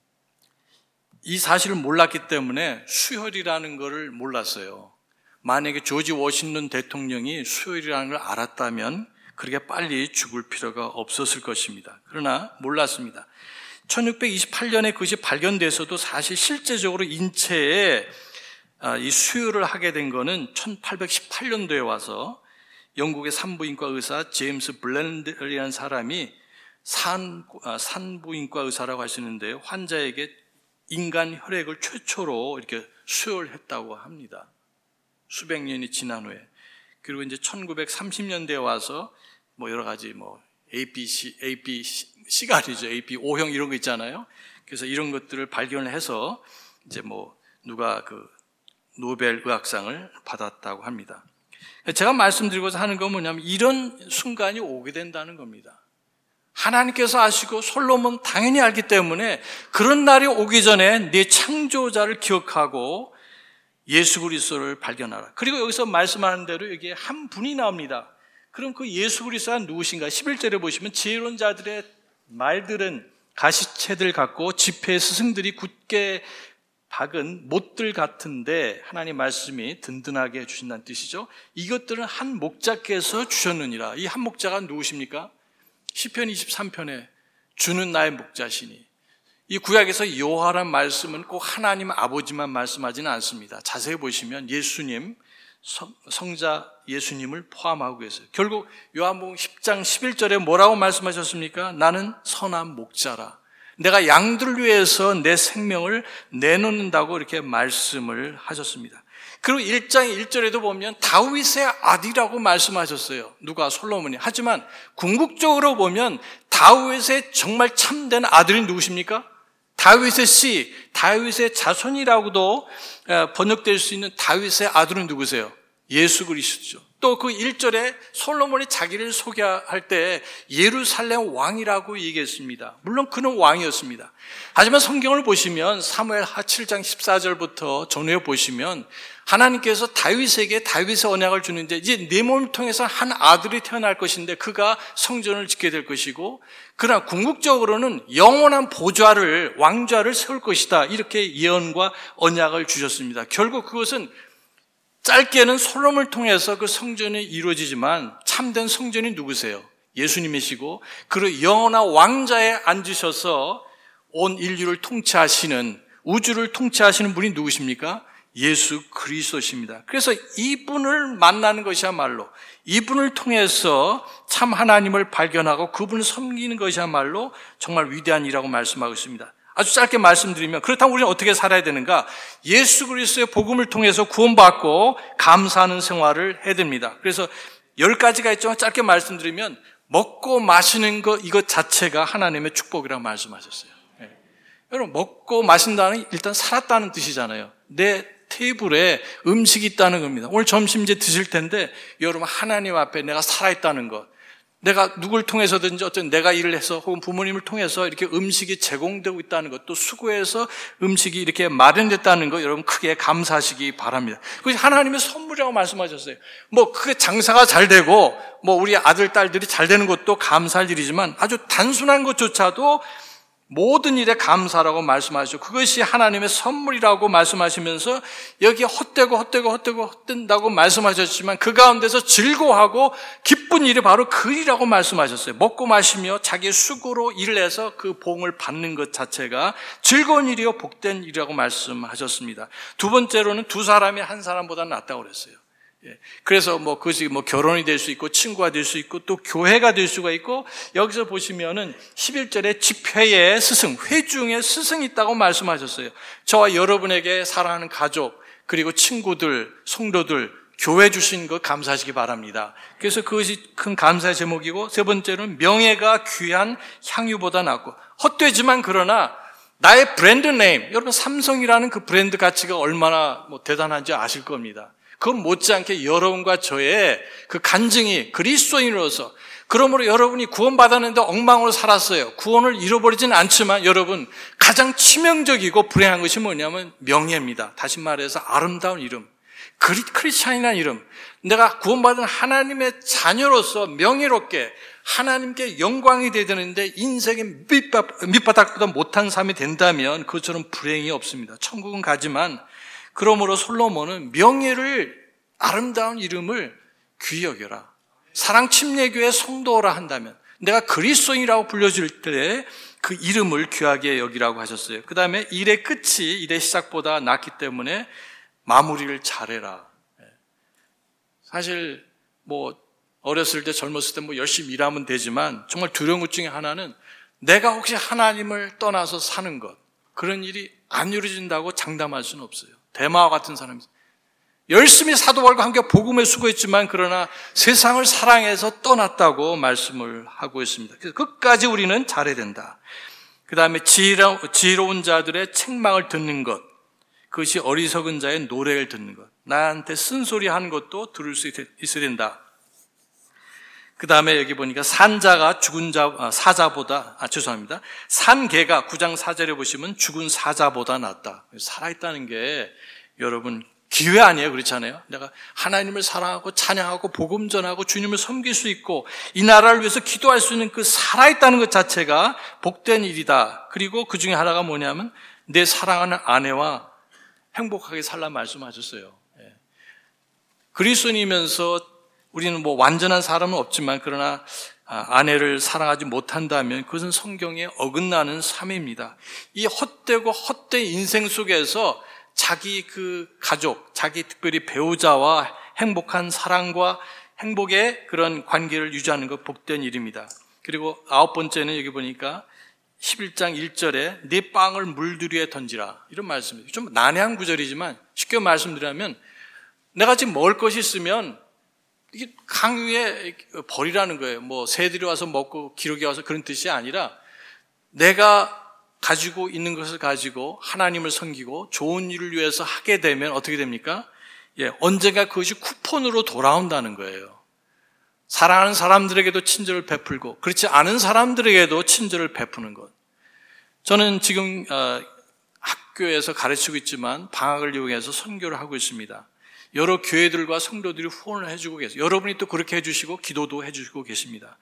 이 사실을 몰랐기 때문에 수혈이라는 것을 몰랐어요. 만약에 조지 워싱턴 대통령이 수혈이라는 걸 알았다면 그렇게 빨리 죽을 필요가 없었을 것입니다. 그러나 몰랐습니다. 천육백이십팔 년에 그것이 발견돼서도 사실 실제적으로 인체에 이 수혈을 하게 된 거는 천팔백십팔 년도에 와서 영국의 산부인과 의사 제임스 블렌들이라는 사람이 산, 산부인과 의사라고 하시는데 환자에게 인간 혈액을 최초로 이렇게 수혈했다고 합니다. 수백 년이 지난 후에. 그리고 이제 천구백삼십 년대에 와서 뭐 여러 가지 뭐 에이피씨, 에이피씨가리죠. 에이피 오형 이런 거 있잖아요. 그래서 이런 것들을 발견을 해서 이제 뭐 누가 그 노벨 의학상을 받았다고 합니다. 제가 말씀드리고자 하는 건 뭐냐면 이런 순간이 오게 된다는 겁니다. 하나님께서 아시고 솔로몬 당연히 알기 때문에 그런 날이 오기 전에 네 창조자를 기억하고 예수 그리스도를 발견하라. 그리고 여기서 말씀하는 대로 여기에 한 분이 나옵니다. 그럼 그 예수 그리스도가 누구신가? 십일 절에 보시면 지혜로운 자들의 말들은 가시채들 같고 지폐의 스승들이 굳게 박은 못들 같은데 하나님 말씀이 든든하게 해주신다는 뜻이죠. 이것들은 한 목자께서 주셨느니라. 이 한 목자가 누구십니까? 시편 이십삼 편에 주는 나의 목자시니. 이 구약에서 여호와란 말씀은 꼭 하나님 아버지만 말씀하지는 않습니다. 자세히 보시면 예수님, 성자 예수님을 포함하고 계세요. 결국 요한복음 십 장 십일 절에 뭐라고 말씀하셨습니까? 나는 선한 목자라. 내가 양들을 위해서 내 생명을 내놓는다고 이렇게 말씀을 하셨습니다. 그리고 일 장 일 절에도 보면 다윗의 아들이라고 말씀하셨어요. 누가? 솔로몬이. 하지만 궁극적으로 보면 다윗의 정말 참된 아들이 누구십니까? 다윗의 씨, 다윗의 자손이라고도 번역될 수 있는 다윗의 아들은 누구세요? 예수 그리스도죠. 또 그 일 절에 솔로몬이 자기를 소개할 때 예루살렘 왕이라고 얘기했습니다. 물론 그는 왕이었습니다. 하지만 성경을 보시면 사무엘 하 칠 장 십사 절부터 전후에 보시면 하나님께서 다윗에게 다윗의 언약을 주는데 이제 네 몸을 통해서 한 아들이 태어날 것인데 그가 성전을 짓게 될 것이고 그러나 궁극적으로는 영원한 보좌를, 왕좌를 세울 것이다. 이렇게 예언과 언약을 주셨습니다. 결국 그것은 짧게는 솔로몬을 통해서 그 성전이 이루어지지만 참된 성전이 누구세요? 예수님이시고 그리고 영원한 왕자에 앉으셔서 온 인류를 통치하시는, 우주를 통치하시는 분이 누구십니까? 예수 그리스도십니다. 그래서 이분을 만나는 것이야말로, 이분을 통해서 참 하나님을 발견하고 그분을 섬기는 것이야말로 정말 위대한 일이라고 말씀하고 있습니다. 아주 짧게 말씀드리면 그렇다면 우리는 어떻게 살아야 되는가? 예수 그리스도의 복음을 통해서 구원받고 감사하는 생활을 해야 됩니다. 그래서 열 가지가 있지만 짧게 말씀드리면 먹고 마시는 것 이것 자체가 하나님의 축복이라고 말씀하셨어요. 네. 여러분 먹고 마신다는 일단 살았다는 뜻이잖아요. 내 테이블에 음식이 있다는 겁니다. 오늘 점심 이제 드실 텐데 여러분 하나님 앞에 내가 살아있다는 것, 내가 누굴 통해서든지 어떤 내가 일을 해서 혹은 부모님을 통해서 이렇게 음식이 제공되고 있다는 것, 또 수고해서 음식이 이렇게 마련됐다는 것 여러분 크게 감사하시기 바랍니다. 그것이 하나님의 선물이라고 말씀하셨어요. 뭐 크게 장사가 잘 되고 뭐 우리 아들 딸들이 잘 되는 것도 감사할 일이지만 아주 단순한 것조차도 모든 일에 감사라고 말씀하시고 그것이 하나님의 선물이라고 말씀하시면서 여기에 헛되고 헛되고 헛되고 헛된다고 말씀하셨지만 그 가운데서 즐거워하고 기쁜 일이 바로 그 일이라고 말씀하셨어요. 먹고 마시며 자기의 수고로 일을 해서 그 봉을 받는 것 자체가 즐거운 일이요 복된 일이라고 말씀하셨습니다. 두 번째로는 두 사람이 한 사람보다 낫다고 그랬어요. 그래서 뭐 그것이 뭐 결혼이 될 수 있고 친구가 될 수 있고 또 교회가 될 수가 있고, 여기서 보시면은 십일 절에 집회에 스승, 회중에 스승이 있다고 말씀하셨어요. 저와 여러분에게 사랑하는 가족, 그리고 친구들, 성도들, 교회 주신 것 감사하시기 바랍니다. 그래서 그것이 큰 감사의 제목이고, 세 번째는 명예가 귀한 향유보다 낫고, 헛되지만 그러나 나의 브랜드 네임, 여러분 삼성이라는 그 브랜드 가치가 얼마나 뭐 대단한지 아실 겁니다. 그건 못지않게 여러분과 저의 그 간증이 그리스도인으로서, 그러므로 여러분이 구원받았는데 엉망으로 살았어요. 구원을 잃어버리지는 않지만 여러분 가장 치명적이고 불행한 것이 뭐냐면 명예입니다. 다시 말해서 아름다운 이름, 그리, 크리스찬이라는 이름, 내가 구원받은 하나님의 자녀로서 명예롭게 하나님께 영광이 되는데 인생의 밑바닥, 밑바닥보다 못한 삶이 된다면 그것처럼 불행이 없습니다. 천국은 가지만, 그러므로 솔로몬은 명예를, 아름다운 이름을 귀히 여겨라. 사랑 침례교회 성도라 한다면, 내가 그리스도인이라고 불려질 때 그 이름을 귀하게 여기라고 하셨어요. 그 다음에 일의 끝이 일의 시작보다 낫기 때문에 마무리를 잘해라. 사실 뭐 어렸을 때, 젊었을 때 뭐 열심히 일하면 되지만 정말 두려운 것 중에 하나는 내가 혹시 하나님을 떠나서 사는 것, 그런 일이 안 이루어진다고 장담할 수는 없어요. 데마와 같은 사람이 열심히 사도벌과 함께 복음에 수고했지만 그러나 세상을 사랑해서 떠났다고 말씀을 하고 있습니다. 그래서 끝까지 우리는 잘해야 된다. 그 다음에 지혜로, 지혜로운 자들의 책망을 듣는 것, 그것이 어리석은 자의 노래를 듣는 것, 나한테 쓴소리 하는 것도 들을 수 있어야 된다. 그 다음에 여기 보니까 산자가 죽은 자, 아, 사자보다, 아, 죄송합니다. 산개가 구 장 사 절에 보시면 죽은 사자보다 낫다. 살아있다는 게 여러분 기회 아니에요? 그렇잖아요? 내가 하나님을 사랑하고 찬양하고 복음 전하고 주님을 섬길 수 있고 이 나라를 위해서 기도할 수 있는 그 살아있다는 것 자체가 복된 일이다. 그리고 그 중에 하나가 뭐냐면 내 사랑하는 아내와 행복하게 살라 말씀하셨어요. 예. 그리스도인이면서 우리는 뭐 완전한 사람은 없지만 그러나 아내를 사랑하지 못한다면 그것은 성경에 어긋나는 삶입니다. 이 헛되고 헛된 인생 속에서 자기 그 가족, 자기 특별히 배우자와 행복한 사랑과 행복의 그런 관계를 유지하는 것 복된 일입니다. 그리고 아홉 번째는 여기 보니까 십일 장 일 절에 네 빵을 물들이에 던지라, 이런 말씀이에요. 좀 난해한 구절이지만 쉽게 말씀드리면 내가 지금 먹을 것이 있으면 이게 강 위에 버리라는 거예요. 뭐 새들이 와서 먹고 기록이 와서 그런 뜻이 아니라 내가 가지고 있는 것을 가지고 하나님을 섬기고 좋은 일을 위해서 하게 되면 어떻게 됩니까? 예, 언젠가 그것이 쿠폰으로 돌아온다는 거예요. 사랑하는 사람들에게도 친절을 베풀고 그렇지 않은 사람들에게도 친절을 베푸는 것. 저는 지금 어, 학교에서 가르치고 있지만 방학을 이용해서 선교를 하고 있습니다. 여러 교회들과 성도들이 후원을 해주고 계세요. 여러분이 또 그렇게 해주시고 기도도 해주시고 계십니다.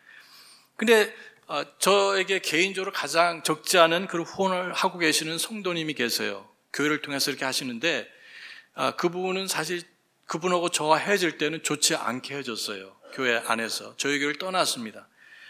근데 어, 저에게 개인적으로 가장 적지 않은 그런 후원을 하고 계시는 성도님이 계세요. 교회를 통해서 이렇게 하시는데 어, 그분은 사실 그분하고 저와 헤어질 때는 좋지 않게 헤어졌어요. 교회 안에서 저희 교회를 떠났습니다.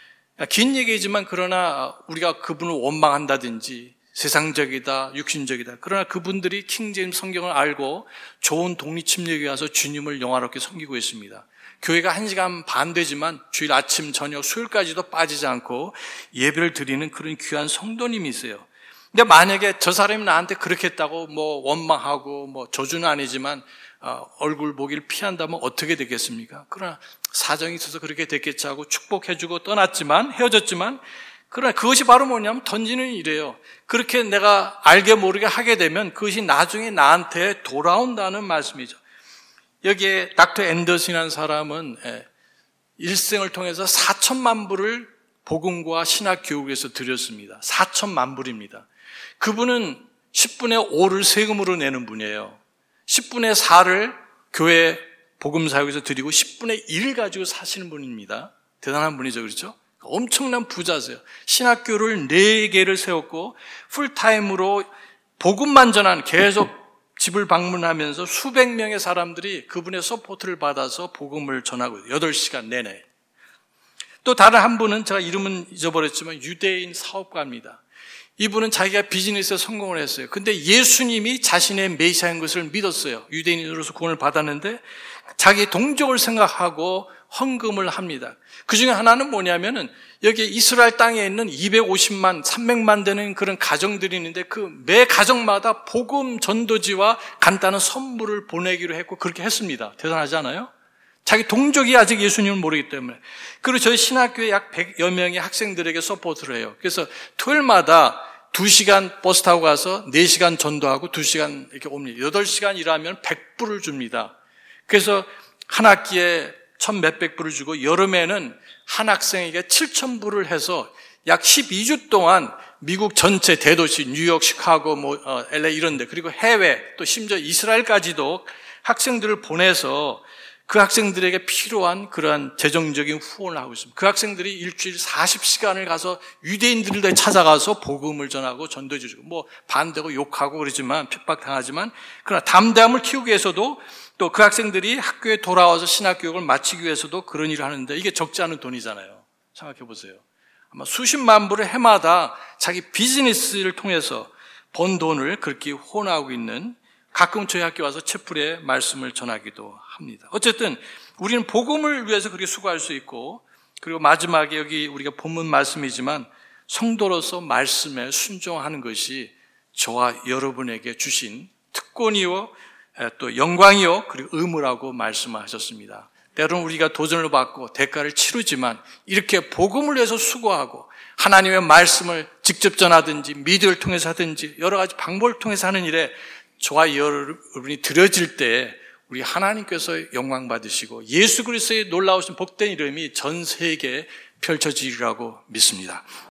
긴 얘기지만 그러나 우리가 그분을 원망한다든지 세상적이다, 육신적이다. 그러나 그분들이 킹제임스 성경을 알고 좋은 독립침례교회 와서 주님을 영화롭게 섬기고 있습니다. 교회가 한 시간 반 되지만 주일 아침, 저녁, 수요일까지도 빠지지 않고 예배를 드리는 그런 귀한 성도님이 있어요. 근데 만약에 저 사람이 나한테 그렇게 했다고 뭐 원망하고 뭐 저주는 아니지만 어, 얼굴 보기를 피한다면 어떻게 되겠습니까? 그러나 사정이 있어서 그렇게 됐겠지 하고 축복해주고 떠났지만, 헤어졌지만, 그러나 그것이 바로 뭐냐면 던지는 일이에요. 그렇게 내가 알게 모르게 하게 되면 그것이 나중에 나한테 돌아온다는 말씀이죠. 여기에 닥터 앤더슨이라는 사람은 일생을 통해서 사천만 불을 복음과 신학 교육에서 드렸습니다. 사천만 불입니다. 그분은 십분의 오를 세금으로 내는 분이에요. 십분의 사를 교회 복음사역에서 드리고 십분의 일을 가지고 사시는 분입니다. 대단한 분이죠. 그렇죠? 엄청난 부자세요. 신학교를 네 개를 세웠고 풀타임으로 복음만 전한, 계속 집을 방문하면서 수백 명의 사람들이 그분의 서포트를 받아서 복음을 전하고 있어요. 여덟 시간 내내. 또 다른 한 분은 제가 이름은 잊어버렸지만 유대인 사업가입니다. 이분은 자기가 비즈니스에 성공을 했어요. 근데 예수님이 자신의 메시아인 것을 믿었어요. 유대인으로서 구원을 받았는데 자기 동족을 생각하고 헌금을 합니다. 그 중에 하나는 뭐냐면은 여기 이스라엘 땅에 있는 이백오십만, 삼백만 되는 그런 가정들이 있는데 그 매 가정마다 복음 전도지와 간단한 선물을 보내기로 했고 그렇게 했습니다. 대단하지 않아요? 자기 동족이 아직 예수님을 모르기 때문에. 그리고 저희 신학교에 약 백여 명의 학생들에게 서포트를 해요. 그래서 토요일마다 두 시간 버스 타고 가서 네 시간 전도하고 두 시간 이렇게 옵니다. 여덟 시간 일하면 백 불을 줍니다. 그래서 한 학기에 천 몇백 불을 주고 여름에는 한 학생에게 칠천 불을 해서 약 십이 주 동안 미국 전체 대도시 뉴욕, 시카고, 뭐 어, 엘에이 이런 데 그리고 해외 또 심지어 이스라엘까지도 학생들을 보내서 그 학생들에게 필요한 그러한 재정적인 후원을 하고 있습니다. 그 학생들이 일주일 사십 시간을 가서 유대인들을 찾아가서 복음을 전하고 전도해 주고 뭐 반대고 욕하고 그러지만 핍박당하지만 그러나 담대함을 키우기 위해서도 또 그 학생들이 학교에 돌아와서 신학교육을 마치기 위해서도 그런 일을 하는데 이게 적지 않은 돈이잖아요. 생각해 보세요. 아마 수십만 불을 해마다 자기 비즈니스를 통해서 번 돈을 그렇게 후원하고 있는 가끔 저희 학교 와서 채플에 말씀을 전하기도 합니다. 어쨌든 우리는 복음을 위해서 그렇게 수고할 수 있고 그리고 마지막에 여기 우리가 본문 말씀이지만 성도로서 말씀에 순종하는 것이 저와 여러분에게 주신 특권이요 또 영광이요 그리고 의무라고 말씀하셨습니다. 때로는 우리가 도전을 받고 대가를 치르지만 이렇게 복음을 위해서 수고하고 하나님의 말씀을 직접 전하든지 미디어를 통해서 하든지 여러 가지 방법을 통해서 하는 일에 저와 여러분이 드려질 때 우리 하나님께서 영광 받으시고 예수 그리스도의 놀라우신 복된 이름이 전 세계에 펼쳐지리라고 믿습니다.